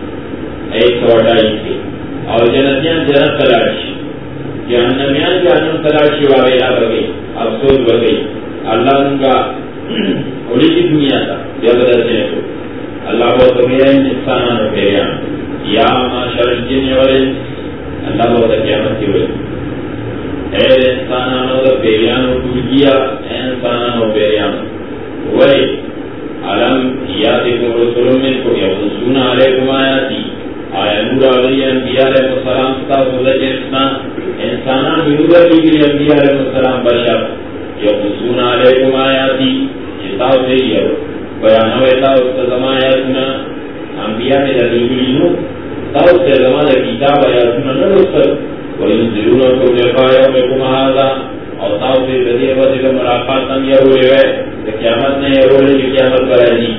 128 کے اور جنتیان جنت تلاشی جہنمیان جہنم تلاشی واغیرہ بگئی افسوس بگئی اللہ ان کا اولی کی دنیا تھا جب درسنے کو اللہ بہت گیا انسانان و پیریان یا معاشر الجن والانس اللہ بہت قیامت کی ہوئی اے انسانان و پیریان و کلگیا اے انسانان و پیریان وی علم یادکم رسول منکم یقصون علیکم آیاتی آیا نور علیہ انبیاء علیہ السلام ستاوزد انسانان بنور علیہ انبیاء علیہ السلام بشر یقصون علیکم آیاتی ستاوزد بیانوے تاوزد زمایاتنا انبیاء میں دلیلینو تاوزد زمان کتاب آیاتنا نرسل وینزلونکم لقاء یومکم هذا اور تاوزد بدیع وزد ملاقاتاں یہ ہوئے ہوئے قیامت نے یہ ہوئے کہ قیامت برازی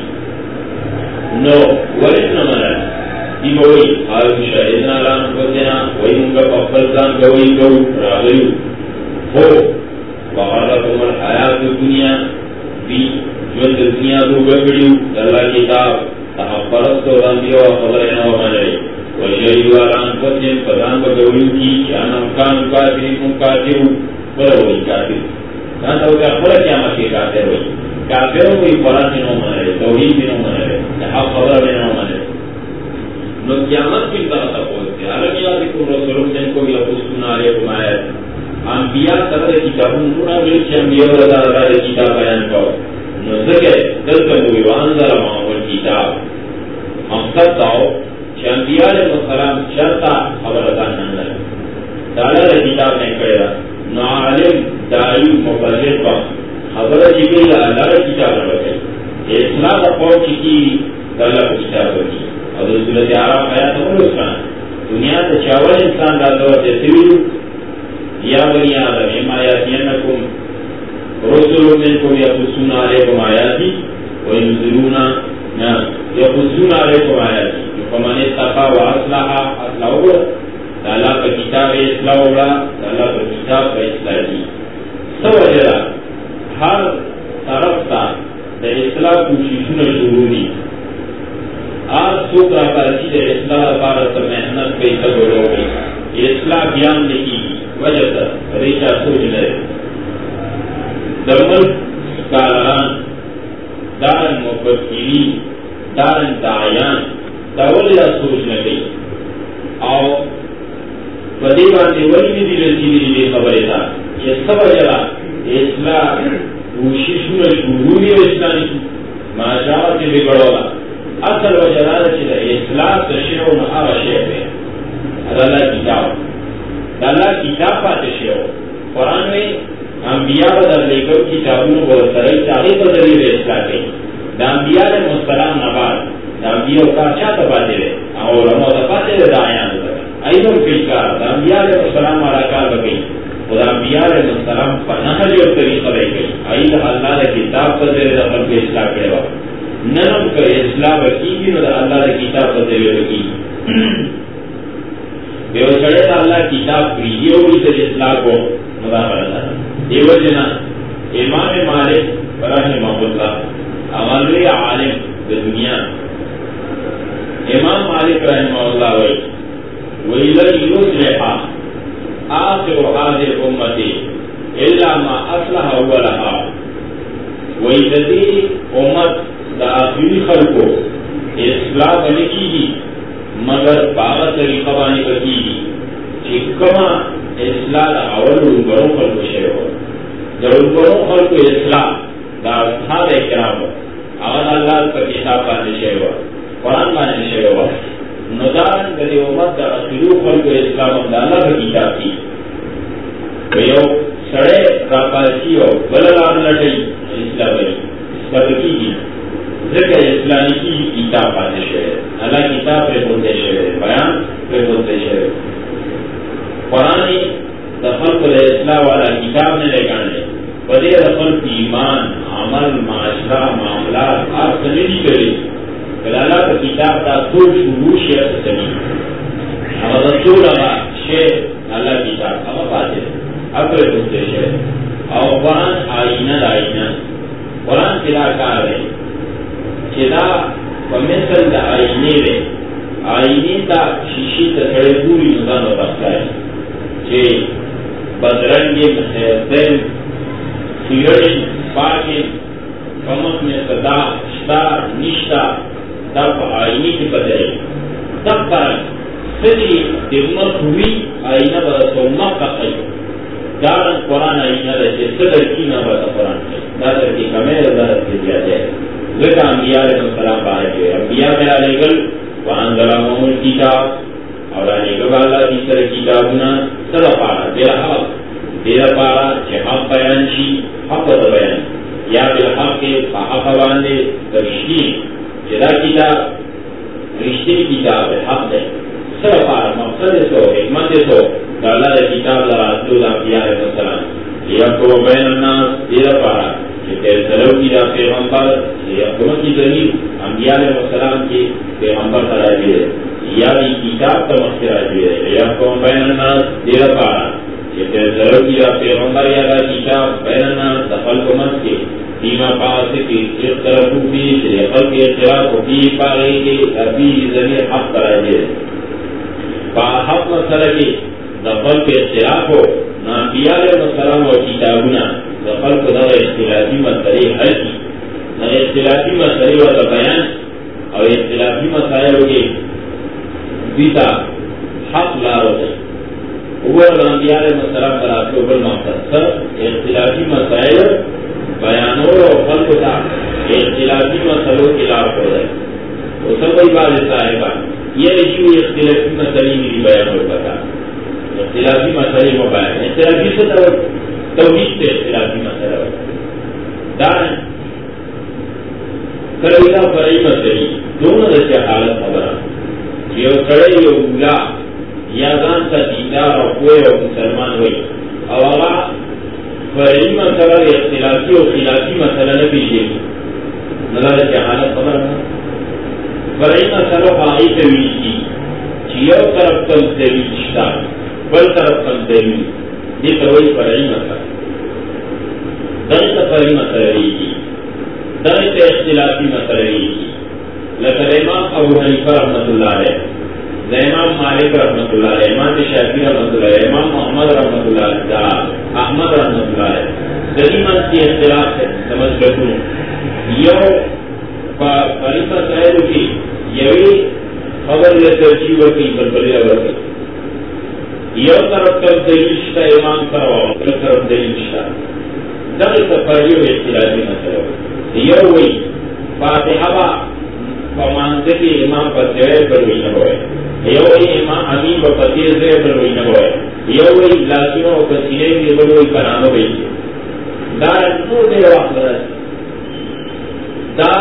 نو ورنمنا دی بوئی آئیو شاہدنا لان فتنا وی منگا پفلتان گوئی گو راغیو ہو وغرکم الحیات دنیا بی جوند دنیا دو گبڑیو اللہ کتاب تحفرست و رندیو خبرنا و منعی وشاہدو لان فتن فتان بگوئیو کی جانا مکان کافری مکاتیو بلوئی کافر کہتا ہو کہ اخبر قیامت کے کافر ہوئی کافروں کو قرآن میں نہ مانے توحید میں نہ مانے حق خبر میں نہ مانے نو قیامت کی طرح پہنچتے عالم یادکم رسول منکم یقصون علیکم آیات انبیاء سره کتابوں نورا ملک انبیاء رضا کتاب بیان کرو نو ذکر دلتا ہوئی وانزل معمول کتاب مقصد تاو کہ انبیاء علیہ السلام شرطا خبرتان نندر دالا کتاب نہیں کرے نو عالم دائی مبلغ با خبر جگئی اللہ کتاب رکھے اصلاح قوم کی اللہ کو کتاب رکھی اور صورت عرب آیا تو مسلمان دنیا سے چاول انسان ڈالتا ہوا جیسے یا بنی آدم اما یاتینکم رسول منکم یقصون علیکم آیاتی یقصون علیکم آیاتی فمن اتقى واصلح اصلح اللہ کا کتاب اصلاح ہوگا اللہ کا کتاب کا اصلاح کی سو وجہ ہر طرف تا دا اصلاح کوششون شروع دی آج سوک رہا رسید اصلاح پارت محنت پہ سبولو گی اصلاح بیان لکی وجہ تا ریچہ سوچ لے درمل کاران دارن مفکری دارن دعیان دولی سوچ لگئی آو بدیوان دی ولی دی رسیدی دی خبری تا یہ سب وجہ اصلاح کوششون شروعی اسلامی معاشرات سے بگڑولا اصل وجہ چیزا اصلاح تشیعون آغا شیع ہے اللہ کتاب اللہ کتاب پاتے شیعو قرآن میں انبیاء بدر لے کر کتابوں کو سرائی تاغی بدلی اصلاح کی دا انبیاء علیہ السلام نباد دا انبیاء کا اچھا تپاتے رہے علماء تپاتے رہے دائیان ایدن فیلکار دا انبیاء علیہ السلام والا کار بگئی خدا انبیاء علیہ السلام پر نحل اور طریقہ رہی گئی آئید اللہ نے کتاب پر دے دخل کے اصلاح کرے وقت نرم کر اصلاح وکی بھی مدر اللہ نے کتاب پر دے وکی بے وچڑے دا اللہ کتاب پریدی ہوگی سے اصلاح کو مدہ کرتا یہ وجہ امام مالک رحمہ اللہ عملی عالم دنیا امام مالک رحمہ اللہ وَإِلَّا يُصْلِحَ آخر هذه الأمة إلا ما أصلح أولها وَإِذَا أمت دا آخری خلقو اصلاح بنکی گی مگر باغ طریقہ بانی بکی گی چکما اصلاح دا اول رنگروں خلقو شروع دا رنگروں خلقو اصلاح دا اصحاب اکرام اگر اللہ کا کتاب بانے شروع قرآن بانے شروع ندارن کدی امت دا اخیرو خلق اسلام امداللہ کا کتاب کی ویو سڑے راپاسی ہو بلالان لٹی اسلام بنی اسلام کی ذکر اسلامی کی کتاب آنے شہر اللہ کتاب پہ بولتے شہر بیان پہ بولتے شہر قرآنی دفل کو اسلام والا کتاب نے لے گانے بدے دفل کی ایمان عمل معاشرہ معاملات آپ سنیدی کرے اللہ کا کتاب تا تو شروع شیئر سنی اب رسول اللہ شیئر اللہ کتاب اب پاتے اپنے بولتے شہر اور قرآن آئینہ قرآن کلا کار ہے چدا ومثل دا آئینے دے آئینے تا شیشی تا سڑے پوری نظام و بخشائے چھے بدرنگی محیطین خیرڑی پاکی کمک میں صدا شتا نشتا تب آئینی کی بدرے تب پر صدی دمت ہوئی آئینہ برسو مقا خیو دارن قرآن آئینہ رچے صدر کی نبرد قرآن کی دادر کی کمیر دارت کی دیا جائے ذکر انبیاء علیہ السلام باہر جو انبیاء میں آلے گل وانزلہم الکتاب اور آنے گل اللہ کی سر کتابنا صدا پارا دیرہ پارا چھ حق بیان شی حق دا بیان یا بالحق کے حق باندے رشتی جدا کتاب رشتی کتاب حق ہے صدا پارا مقصد سو حکمت سو اللہ دا کتاب لراتو دا انبیاء علیہ السلام یا کو بین الناس دیرہ پارا سلو کی دا پیغمبر حکومت کی ذریع انبیاء علیہ السلام کی پیغمبر ترائے دیئے یا بھی کتاب کا مخترہ دیئے یا قوم بین الناس دیرہ پارا سلو کی دا پیغمبر یا دا کتاب بین الناس دخل کو مت کے دیما پاس کی ایک طرف بھی شریقل کے اختلاف کو بھی پارے کے ابھی ذریع حق ترائے دیئے حق مسئلہ کی دخل کے اختلاف ہو انبیاء علیہ السلام و کتابنا دخل کو در اختلافی مسئلے حل کی در اختلافی مسئلے و بیان اور اختلافی مسائل کے بیتا حق لارو دے وہ انبیاء علیہ السلام پر آپ کو بل مقصد سر اختلافی مسائل بیانوں اور حل کو تا اختلافی مسئلوں کے لار ہو دے وہ سب کوئی بات صاحبہ یہ ایشو اختلافی مسئلے میری بیان ہو بتا اختلافی مسئلے میں بیان اختلافی سے توحید سے اختلافی مسئلہ دان کرویدہ فرعی مسئلے دونوں دستے حالت خبرہ یہ کڑے یہ اولا یا دان کا دیدار اور کوئی اور مسلمان ہوئی اور اللہ فرعی مسئلہ اختلافی اور خلافی مسئلہ نہ پیجئے ملا دستے حالت خبرہ فرعی مسئلہ فاقی تویل کی چیو طرف کم تویل شتا بل طرف کم تویل یہ توئی فرعی مسئلہ درست فرعی مسئلہ رہی کی درست اختلافی مسئلہ رہی کی لکہ امام ابو حنیفہ رحمت اللہ علیہ امام مالک رحمت اللہ علیہ امام شافعی رحمت اللہ علیہ امام محمد رحمت اللہ علیہ احمد رحمت اللہ علیہ دلیمن کی اختلاف ہے سمجھ لکھوں یو فرعی مسئلہ کی یوی خبر یہ ترجیح کی بلبلی رہا کی یو طرف کر دلیل شتا امام کروا طرف دلیل شتا دل سفری و اختلافی مسئلہ یو وی فاتحہ با فمانتے کی امام پتیرے بروی نبوئے یو وی امام امین و پتیرے بروی نبوئے یو وی لاسنوں و پسینے کی بروی پرانو بیچے دار نو دے وقت رہا دا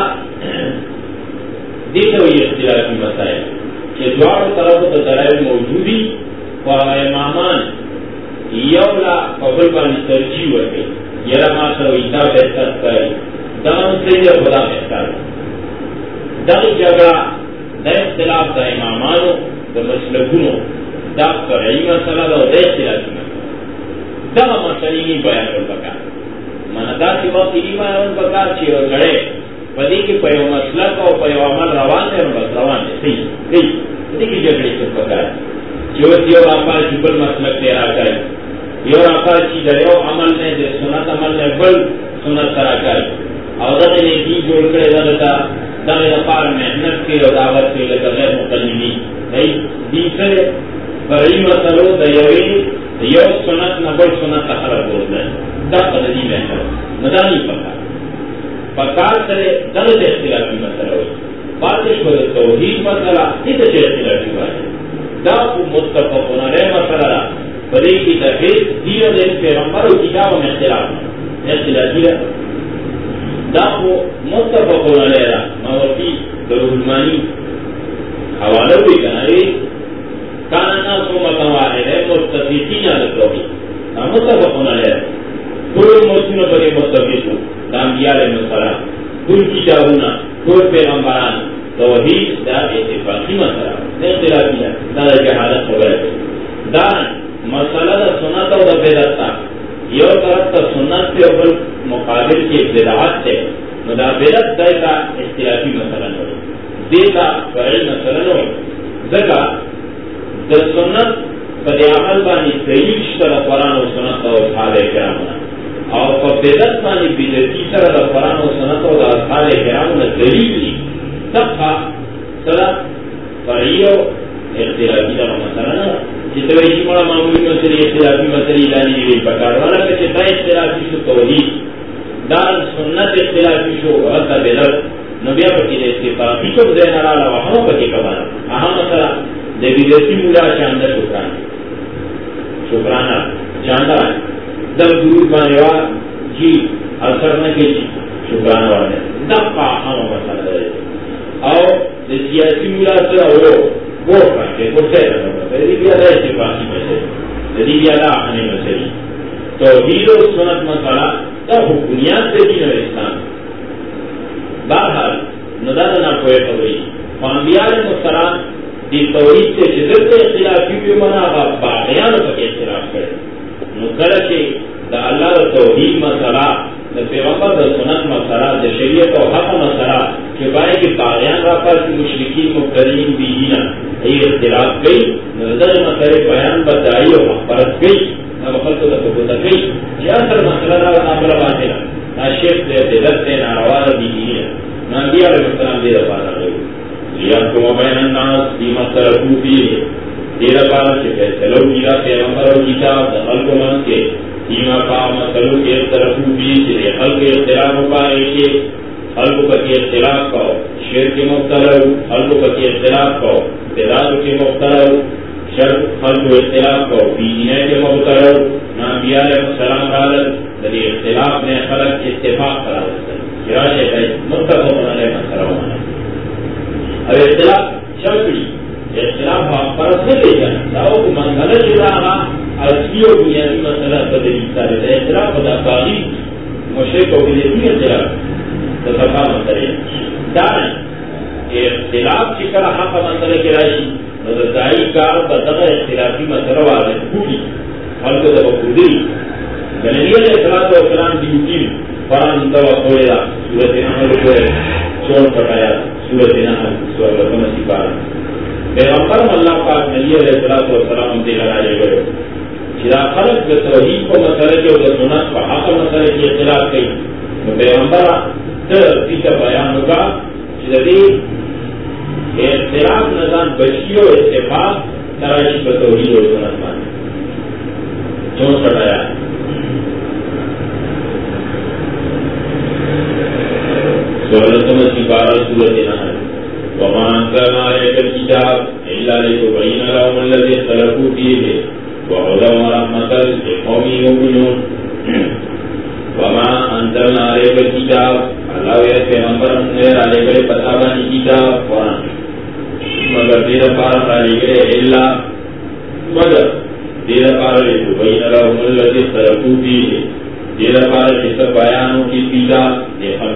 دیتا ہوئی اختلافی مسائل کہ دوار طرف دلائل موجودی و امامان یولا قبل بانی ترجیح ہوئے یرا ما سرویتا بہتر کری دان سے یہ خدا بہتر دان جگہ دا اختلاف دا امامانو دا مسلکونو دا فرعی مسئلہ دا اختلافی مسئلہ دا مسئلہ نہیں بیان کر بکا مانا دا سی وقت ایمان بکا چی و گڑے پدی کی پیو مسلک و پیو عمل روان دے بس روان دے صحیح پدی کی جگڑی کر بکا جو دیو راپا جبل مسلک تیرا کرے یو راپا چی در یو عمل نے دے سنت عمل نے بل سنت ترا کرے اور دا نے دی جوڑ کرے دا دا پار محنت کے و دعوت کے لگا غیر مقلمی نہیں دیسرے فرعی مسئلو دا یو سنت نبل سنت تخرب ہو دے دا قدری محنت مدانی پکار سرے دلد اختلافی مسئلہ ہوئی باتش کو توحید مسئلہ کتا چے اختلافی بات دا متفقون علیہ مسئلہ بلے کی تحفیظ دین دین پیغمبر و کتاب میں اختلافی رہا دا متفقون علیہ رہا موتی درولمانی حوالہ ہوئی کنارے کانا ناس و متواہر ہے متفقین علیہ متفقون علیہ رہا کوئی موسیوں پر متفق ہو انبیاء علیہ السلام کل کتابونا کل پیغمبران توحید دا اتفاقی مسئلہ اختلافی ہے دا جہالت خبر ہے دان مسئلہ دا سنت و دا بدعت یو طرف تا سنت پہ اول مقابل کی بدعت ہے دا بدعت دا اختلافی مسئلہ نہیں دیتا فرعی مسئلہ نوی ذکا دا سنت پدی عمل بانی دلیل شتر قرآن و سنت و اصحاب کرامنا اور بدعت بانی بدعتی سر دا قرآن و سنت و اصحاب کرامنا دلیل لی تقا سر فرعی و اختلافی دا مسئلہ نو جتوئی مڑا معمولی مسئلہ اختلافی مسئلہ دانی بھی پکار والا کہ تا اختلافی شو توحید دار سنت اختلافی شو غلط بدعت نبیا پکی دے اتفاقی تو دے نرالا وحنو پکی کبانا اہم مسئلہ دے بدعتی مولا چاندہ شکرانہ چاندہ دب درود بانیوا جی اثر نہ کی شکرانہ والے دب اہم مسئلہ دے اور دے سیاسی مولا سے وہ کرتے وہ سے دیدیا دا اتفاقی مسئلہ دیدیا دا احنی مسئلہ توحید و سنت مسئلہ دا بنیاد دے دین و اسلام بہرحال ندادنا کوئی قوی فانبیاء مستران دی توحید سے جدت اختلافی بھی منا باقیان پک اختلاف کرے نکرہ کہ دا اللہ دا توحید مسئلہ دا پیغمبر دا سنت مسئلہ دا شریعت و حق مسئلہ کہ بائے کہ باقیان راپر کی مشرکین مبتدین بیدینا ای اختلاف گئی ندر مسئلہ بیان بتائی و مخبرت گئی نبخلتو دا کبوتا گئی جی اثر مسئلہ دا نامل باطلہ نا شیخ دے دلت دے ناروال بیدینی نبی علیہ السلام دے دفارا گئی لیاکم بین الناس دیما ترکو فیه دے دفارا چے فیصلو کیا پیغمبر و کتاب دا خلق من کے دیما قام مسلو کے ترکو فیه چے خلق اختلاف پائے کے خلق پکی اختلاف کو شرک مبتلو خلق پکی اختلاف کو بدعات کے مبتلو شرک خلق اختلاف کو بیدینہ کے مبتلو نبی علیہ السلام رالت دلی اختلاف نے خلق اتفاق کرا دیتا شراش ہے متفق علیہ مسئلہ ہونا اب اختلاف شرکڑی اختلاف فرض سے لے جانا داؤ کو منزلہ جراغا اصلی و بنیادی مسئلہ بدلی سارے دا اختلاف دا باقی مشرک و بنیادی اختلاف تصفا مسئلہ دانا اختلاف چکر حق مسئلہ کی راشی نظردائی کار بدغا اختلافی مسئلہ واضح پوری خلق دا بخودی نبی علیہ السلام کی یقین قرآن دوا کھولے گا سورت نحل کو چون پٹایا سورت نحل سورت رقم پارا پیغمبر اللہ پاک نبی علیہ السلام دے لگائے گئے چرا خلق کے توحید کو مسئلہ کے اور سنت کو حق مسئلہ کی اختلاف کی تو پیغمبر تیسا بیان ہوگا چرا اختلاف نظام بچی و اتفاق تراشی پر توحید و سنت مانے چون پٹایا سورتم سپارہ سورت نحل وما انزلنا عليك الكتاب الا لتبين لهم الذي اختلفوا فيه وهدى ورحمة لقوم يؤمنون وما انزلنا عليك الكتاب اللہ یا پیغمبر نے علیہ گئے پتابانی کتاب قرآن مگر دیر پارا علیہ گئے الا مگر دیر پارا لتبين لهم الذي اختلفوا فيه دیر پارا کسب بیانوں کی پیدا دیکھا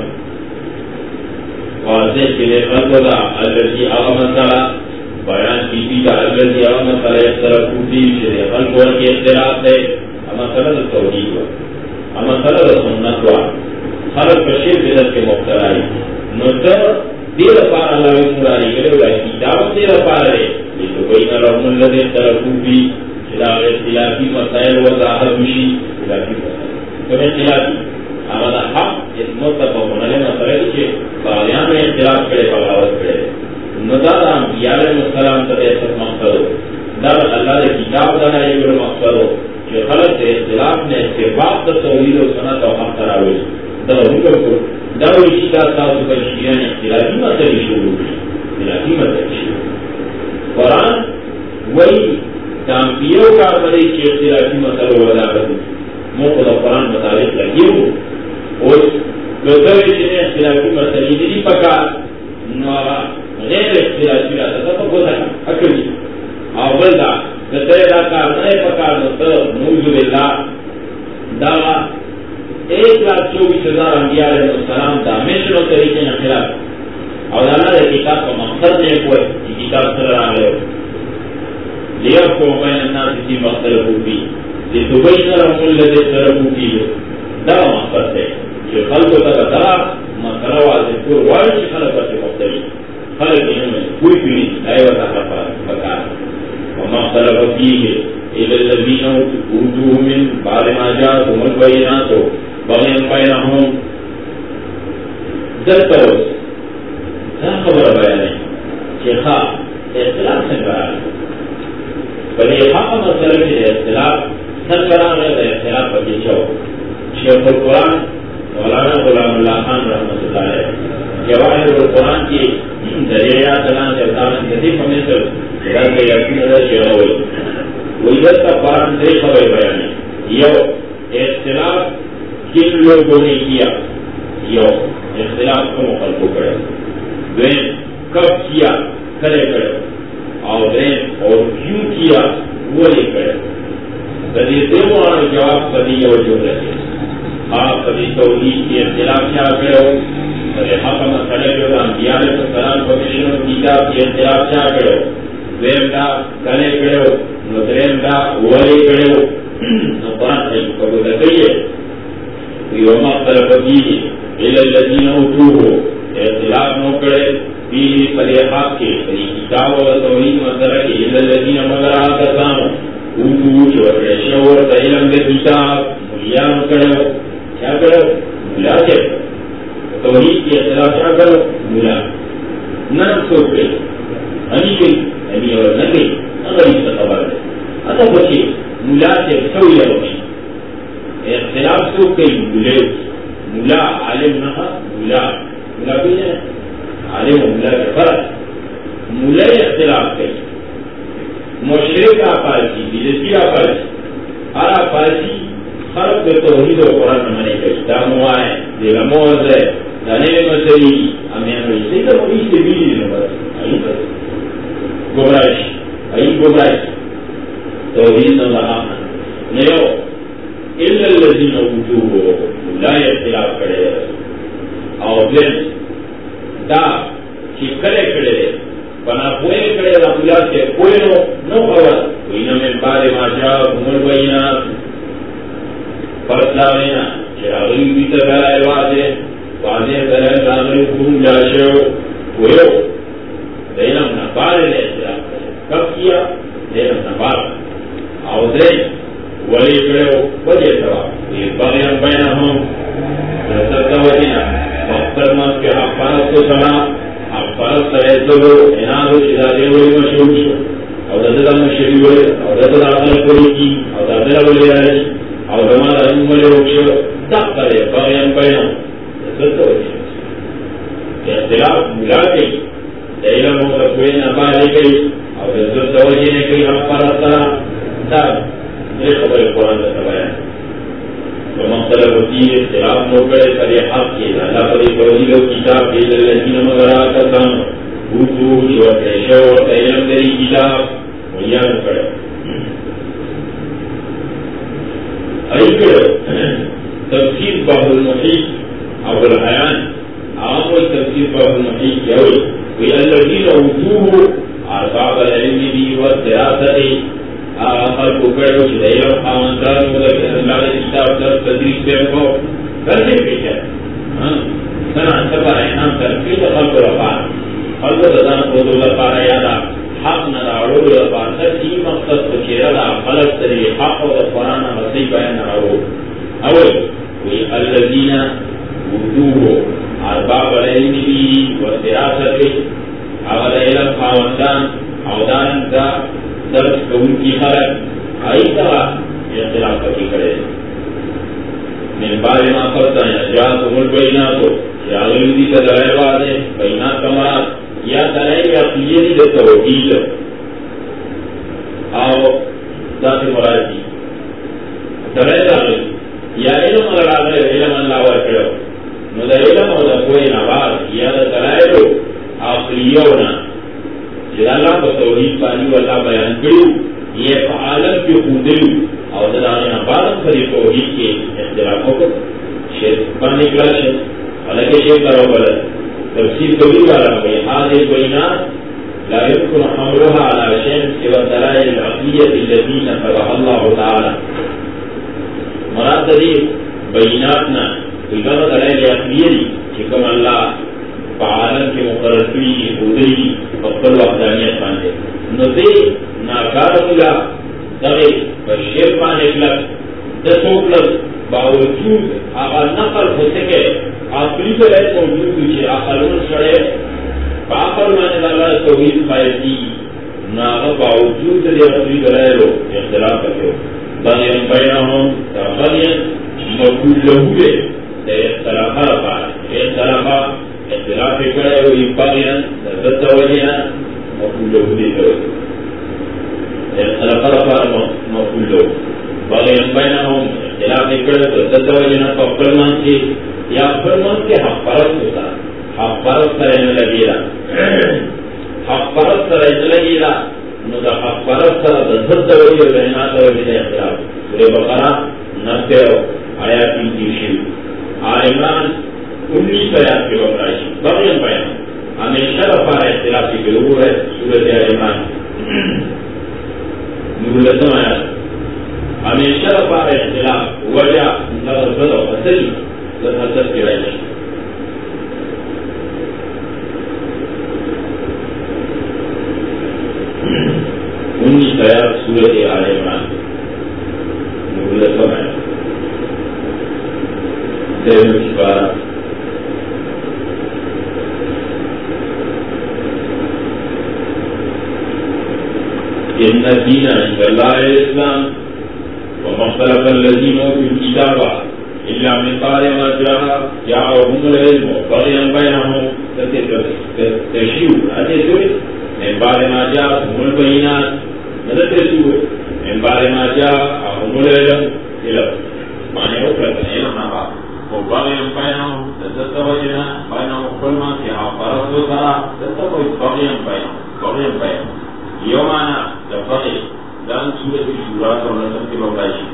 واضح کے لئے خلق دا الذي آغا مسئلہ بیان کی دا الذي آغا مسئلہ اختلاف کوتی شرع خلق ورکی اختلاف دے مسئلہ دا توحید ہوا مسئلہ دا سنت ہوا خلق بشیر بدت کے مختلائی نظر دیر پار اللہ مراری کرے ولا کتاب دیر پار ہے لیکن کوئی نہ رحم الذي اختلاف کوتی شرع اختلافی مسائل وضاحت مشی اختلافی مسائل کمی اختلافی آمدہ حق اس متفق علیہ مسئلہ کہ باغیان میں اختلاف کرے بغاوت کرے ندار انبیاء علیہ السلام تر ایسا مقصد ہو در اللہ نے کتاب دانا یہ بڑا مقصد ہو کہ خلق سے اختلاف نے اتفاق تا توحید و سنت و حق تراویش در حکم کو در اسی کا ساتھ پر شیعان اختلافی مسئلہ شروع اختلافی مسئلہ شروع قرآن وہی تانبیوں کا بڑے کی اختلافی مسئلہ ودا کرو موقع قرآن مطابق لگی ہو اور لوگوی جنہیں اختلافی مسئلہ دی پکا نوارا غیر اختلافی رہتا تھا تو بہت اکلی اول دا کتر دا کار نئے پکا نوزو باللہ دا 1,24,000 انبیاء علیہ السلام دا ہمیشہ طریقے اختلاف اور اللہ نے کتاب کا مقصد نہیں کوئی کہ کتاب سر آگئے ہو لیفکو بین الناس کی مختلفو بھی لتبین لهم الذي اختلفوا فيه دا مقصد ہے کہ خلق تا مسئلہ واضح کر وائش خلق سے مختلف خلق میں کوئی بھی نہیں لائے وطا بتا وما اختلف فيه إلا الذين أوتوه من بعد ما جاءتهم البينات بغيا بينهم دلتوس لا خبر بيانه شيخا اختلاف سنبرا بل حق مسئلہ کے اختلاف سنبرا غیر اختلاف بکی چھو شیخ القرآن مولانا غلام اللہ خان رحمۃ اللہ علیہ جواہر القرآن کی دریعہ سلام سے اتارن کسی ہمیں سے رد یقین رد شیخ ہوئی وجد کا قرآن سے خبر بیانی یو اختلاف کن لوگوں نے کیا یو اختلاف کو مخلقوں کرے دوین کب کیا کرے کرے اور دین اور کیوں کیا وہ نہیں کرے کدی دونوں آنے جواب کدی یو جو رہے آپ کدی توحید کی اختلاف کیا کرو کدی حق مسئلے جو انبیاء علیہ السلام کمیشن کتاب کی اختلاف کیا کرو دویم دا کنے کرو نظرین دا ولی کرو نقرآن سے قبول کریے وما اختلف فيه إلا الذين أوتوه اختلاف نو کرے فيه صریحات کے کتاب و توحید مسئلہ کے إلا الذين مگر آکسانو اوتوه جو رشور علم دے کتاب ملیان کرو کیا کرو ملا کے توحید کی اختلاف کیا کرو ملا نرم سو پہ ہنی گئی ہنی اور نہ گئی غریب سے خبر ہے اتا بچے ملا سے سوئی لگی اختلاف سو کئی ملے ملا عالم نہ ملا بھی ہے عالم و ملا کے فرق ملا اختلاف کئی مشرق آپارسی بیدتی آپارسی ہر آپارسی فرق پہ توحید و قرآن منی کئی داموا ہے دیگا موز ہے دانے مسئلی ہمیں ہمیں سے تو وہی سے بھی نہیں بس گمراہش گمراہش توحید اللہ نیو الا الذين اوتوه لا اختلاف کرے اور پھر دا کہ کرے بنا کوئی کرے رسول سے کوئی نو خبر کوئی نہ میں بارے ما جا عمر بینہ پرتلاوینا چراغی بھی تبارہ واضح طرح داخل حکم جاشو ہوئے دینم نبارے لے اختلاف کرے کب کیا دینم نبار اور دین ولی کرو وجہ سواب یہ بغیان بینہم رسلتا وجینا مختر مات کے حفارت کو سنا حفارت سریتلو انادو چیزادے ولی مشہور شو اور دادتا مشہوری ولی اور دادتا آخر کوئی کی اور دادتا ولی آئی اور دماغ علم ولی روکشو تک کرے بغیان بینہم رسلتا وجینا اختلاف ملا گئی علم و تقوی نباہ گئی اور رسلتا وجینے کئی حفارت سنا تک یہ خبر قرآن کا بیان تو مختلف ہوتی ہے اختلاف نو کرے صریحات کے اللہ پر توحید و کتاب کے الذین مگر آکسان اوتوه جو رشور علم دے کتاب مہیا نو کرے ای کرو تفسیر بحر المحیط ابو الحیان عام تفسیر بحر المحیط کیا ہوئی کہ الذین اوتوه ارباب العلم بھی والدراسة آخر کو کرو شدائیہ خامندان اللہ کتاب در تدریس بے کو کرنے پیچھا سنہ سبا رہنام ترکیل خلق رفار خلق دادان خود اللہ پارا یادا حق نراڑو رفار ترکی مقصد کو چیرہ خلق تری حق و قرآن مصیب بیان نراڑو اول وی الذین وردوه ارباب العلم بھی والدراسة اول علم خامندان اودان دا درس کو ان کی خلق آئی طرح اختلاف کی کرے من بارے ما کرتا ہے جات عمر بیناتو یا غلدی کا درائے بارے بینات کمرات یا درائے اقلیتی در توحید آو ذات مرادی درائے داخل یا علم اگر علم اللہ ورکڑو نو دا علم او دا کوئی نواز یا دا درائے لو اقلیونا جدا اللہ کو توحید پانی و اللہ بیان کرو یہ عالم کی خودلو اور دلانے عبادت کری توحید کے اختلافوں کو شیخ بن نکلا شیخ حالانکہ شیخ کرو بلد تفسیر کبھی والا ہوئی حاضر بینات لا يمكن حملها على شيء سوى الدلائل العقلية التي نفذها الله تعالى مراد دي بیناتنا کوئی دلائل عقلیہ دی کہ کم اللہ عالم کے مقرری کی خودری مقبل وحدانیت باندھے نظر ناکار ملا دغے شیر پانے لگ دسوک لگ باوجود آغا نقل ہو سکے آخری تو ہے موجود ہوئے آخرون سڑے باقر مانے لالا توحید قائدی ناغا باوجود دے آخری دلائے لو اختلاف کرتے ہو بغیم بینہم تا بغیم مقبول لہوے تا اختلافہ رفا اختلافہ اختلاف کرے ہوئی بغیم دست وجینا مقبول لہوے کرو اختلافہ رفا مقبول لہو بغیم بینہم اختلاف کرے دست وجینا فقرمان کی یا فرمان کے حق پرست ہوتا حق پرست رہنے لگیلا حق پرست رہنے لگیلا نو دا حق پرست ضد وجی و بینات وجی دا اختلاف سورہ بقرہ 90 آیات کی شروع عالمان 19 آیات کے وقت راشی بغیم بیان ہمیشہ رفا اختلاف کی ضرور ہے سورہ عالمان نورلتم آیات ہمیشہ رفا اختلاف وجہ نظر و حسنی حسد کی رائش 19 آیات سورۃ آل عمران نورلتم آیات دہم شپارہ ان الدین عند اللہ الاسلام وما اختلف الذین اوتوا الکتاب الا من بعد ما جاءهم العلم بغيا بينهم تشيع اتيتوا من بعد ما جاءهم البينات نذكروا من بعد ما جاءهم العلم الى معنى وكلمه وبغيا بينهم تزوجنا بينهم كل ما فيها فرض وصلاة تتوج بغيا بينهم يومنا تفقي دان سورة الشورى ورسم کے بوقاشی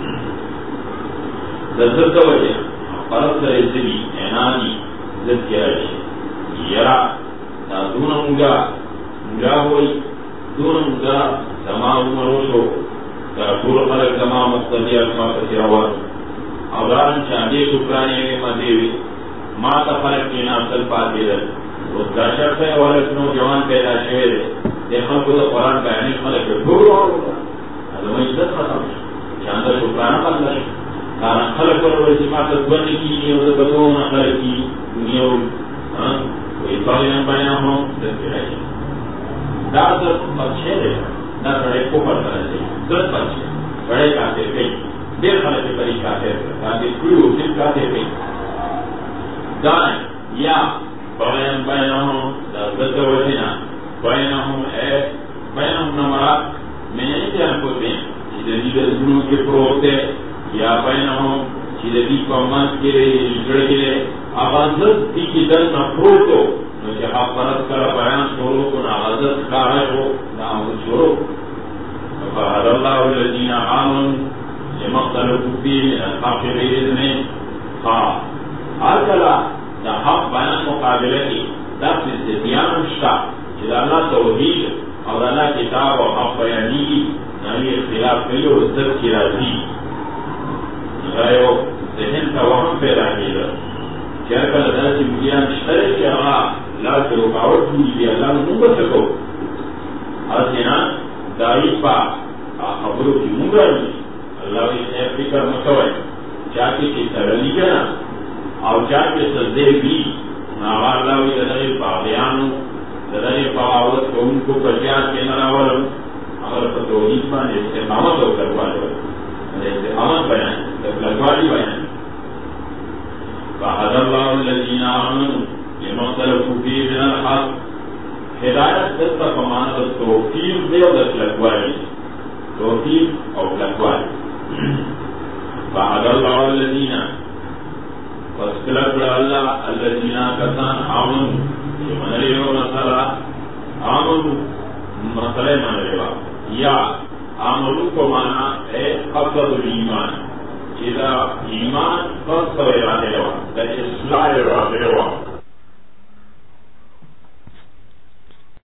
زد وجہ فرض رزبی اعنانی زد کیاشی یرا تا دون مجا ہوئی دون مجا تمام مروشو تا دور خلق تمام مقتدی اسما کسیروان اولارن چاندی شکرانی میں مدیوی ما تا خلق کی نافسل پاتی در اس کا شرط ہے اور اتنو جوان پیدا شوئے دے دیکھا کو تو قرآن بیانی خلق ہے دور ہوگا ادھو عزت ختم چاندہ شکرانہ بندر کارا خلق پر ورزمات بنی کی نیو بدون خلق کی نیو کوئی باغیان بنا ہوں دست رہی دادر بچے دے نہ بڑے کوپر کرنے سے دست بچے بڑے کاتے پہ دیر خلق پری کاتے تاکہ کلو دل کاتے پہ دائیں یا باغیان بنا ہوں دست وجینا بنا ہوں اے بنا ہوں نمرات میں نہیں جان کو دیں جدید ظلم کے پروتے یا بینہم چیزی کامنس کے جڑ کے آغازت تی کی در نفرو کو نوچہ حق پرست کرا بیان شروع کو نا آغازت کارا ہو نا آغاز شروع فہد اللہ الذین آمن لمختلف فی الحق بإذن خواہ آجلا دا حق بیان مقابلہ کی دفت استدیان مشتا چیزا اللہ توحید اور اللہ کتاب و حق بیانی کی نامی اختلاف کئی اور عزت کی راضی غیو ذہن توہم پیدا کیا کیا کل ادا کی مجھے مشترک کیا لا سے رکاوٹ ہوئی بھی اللہ نمبر سکو آسینا دائی پا خبروں کی نمبر ہوئی اللہ نے فکر مکوئے چاہتے کہ ترلی کنا اور چاہتے سزدے بھی ناغا اللہ وی دلائی باغیانو دلائی بغاوت کو ان کو پرچیات کے نراولم اگر فتوحید مانے استقامت ہو کروا دو استقامت بیان لگوالی بیان فحد اللہ الذین آمنوا لما اختلفوا فیہ من الحق ہدایت دستا فمانا توفیق دے اور دس لگوالی توفیق اور لگوالی فحد اللہ الذین فاسکلت اللہ الذین کسان آمنوا یہ من ریو مسئلہ آمنوا مسئلہ من ریو یا آمنوا کو مانا ہے قصد الایمان اذا ایمان قصد ارادے ہوا دا اصلاح ارادے ہوا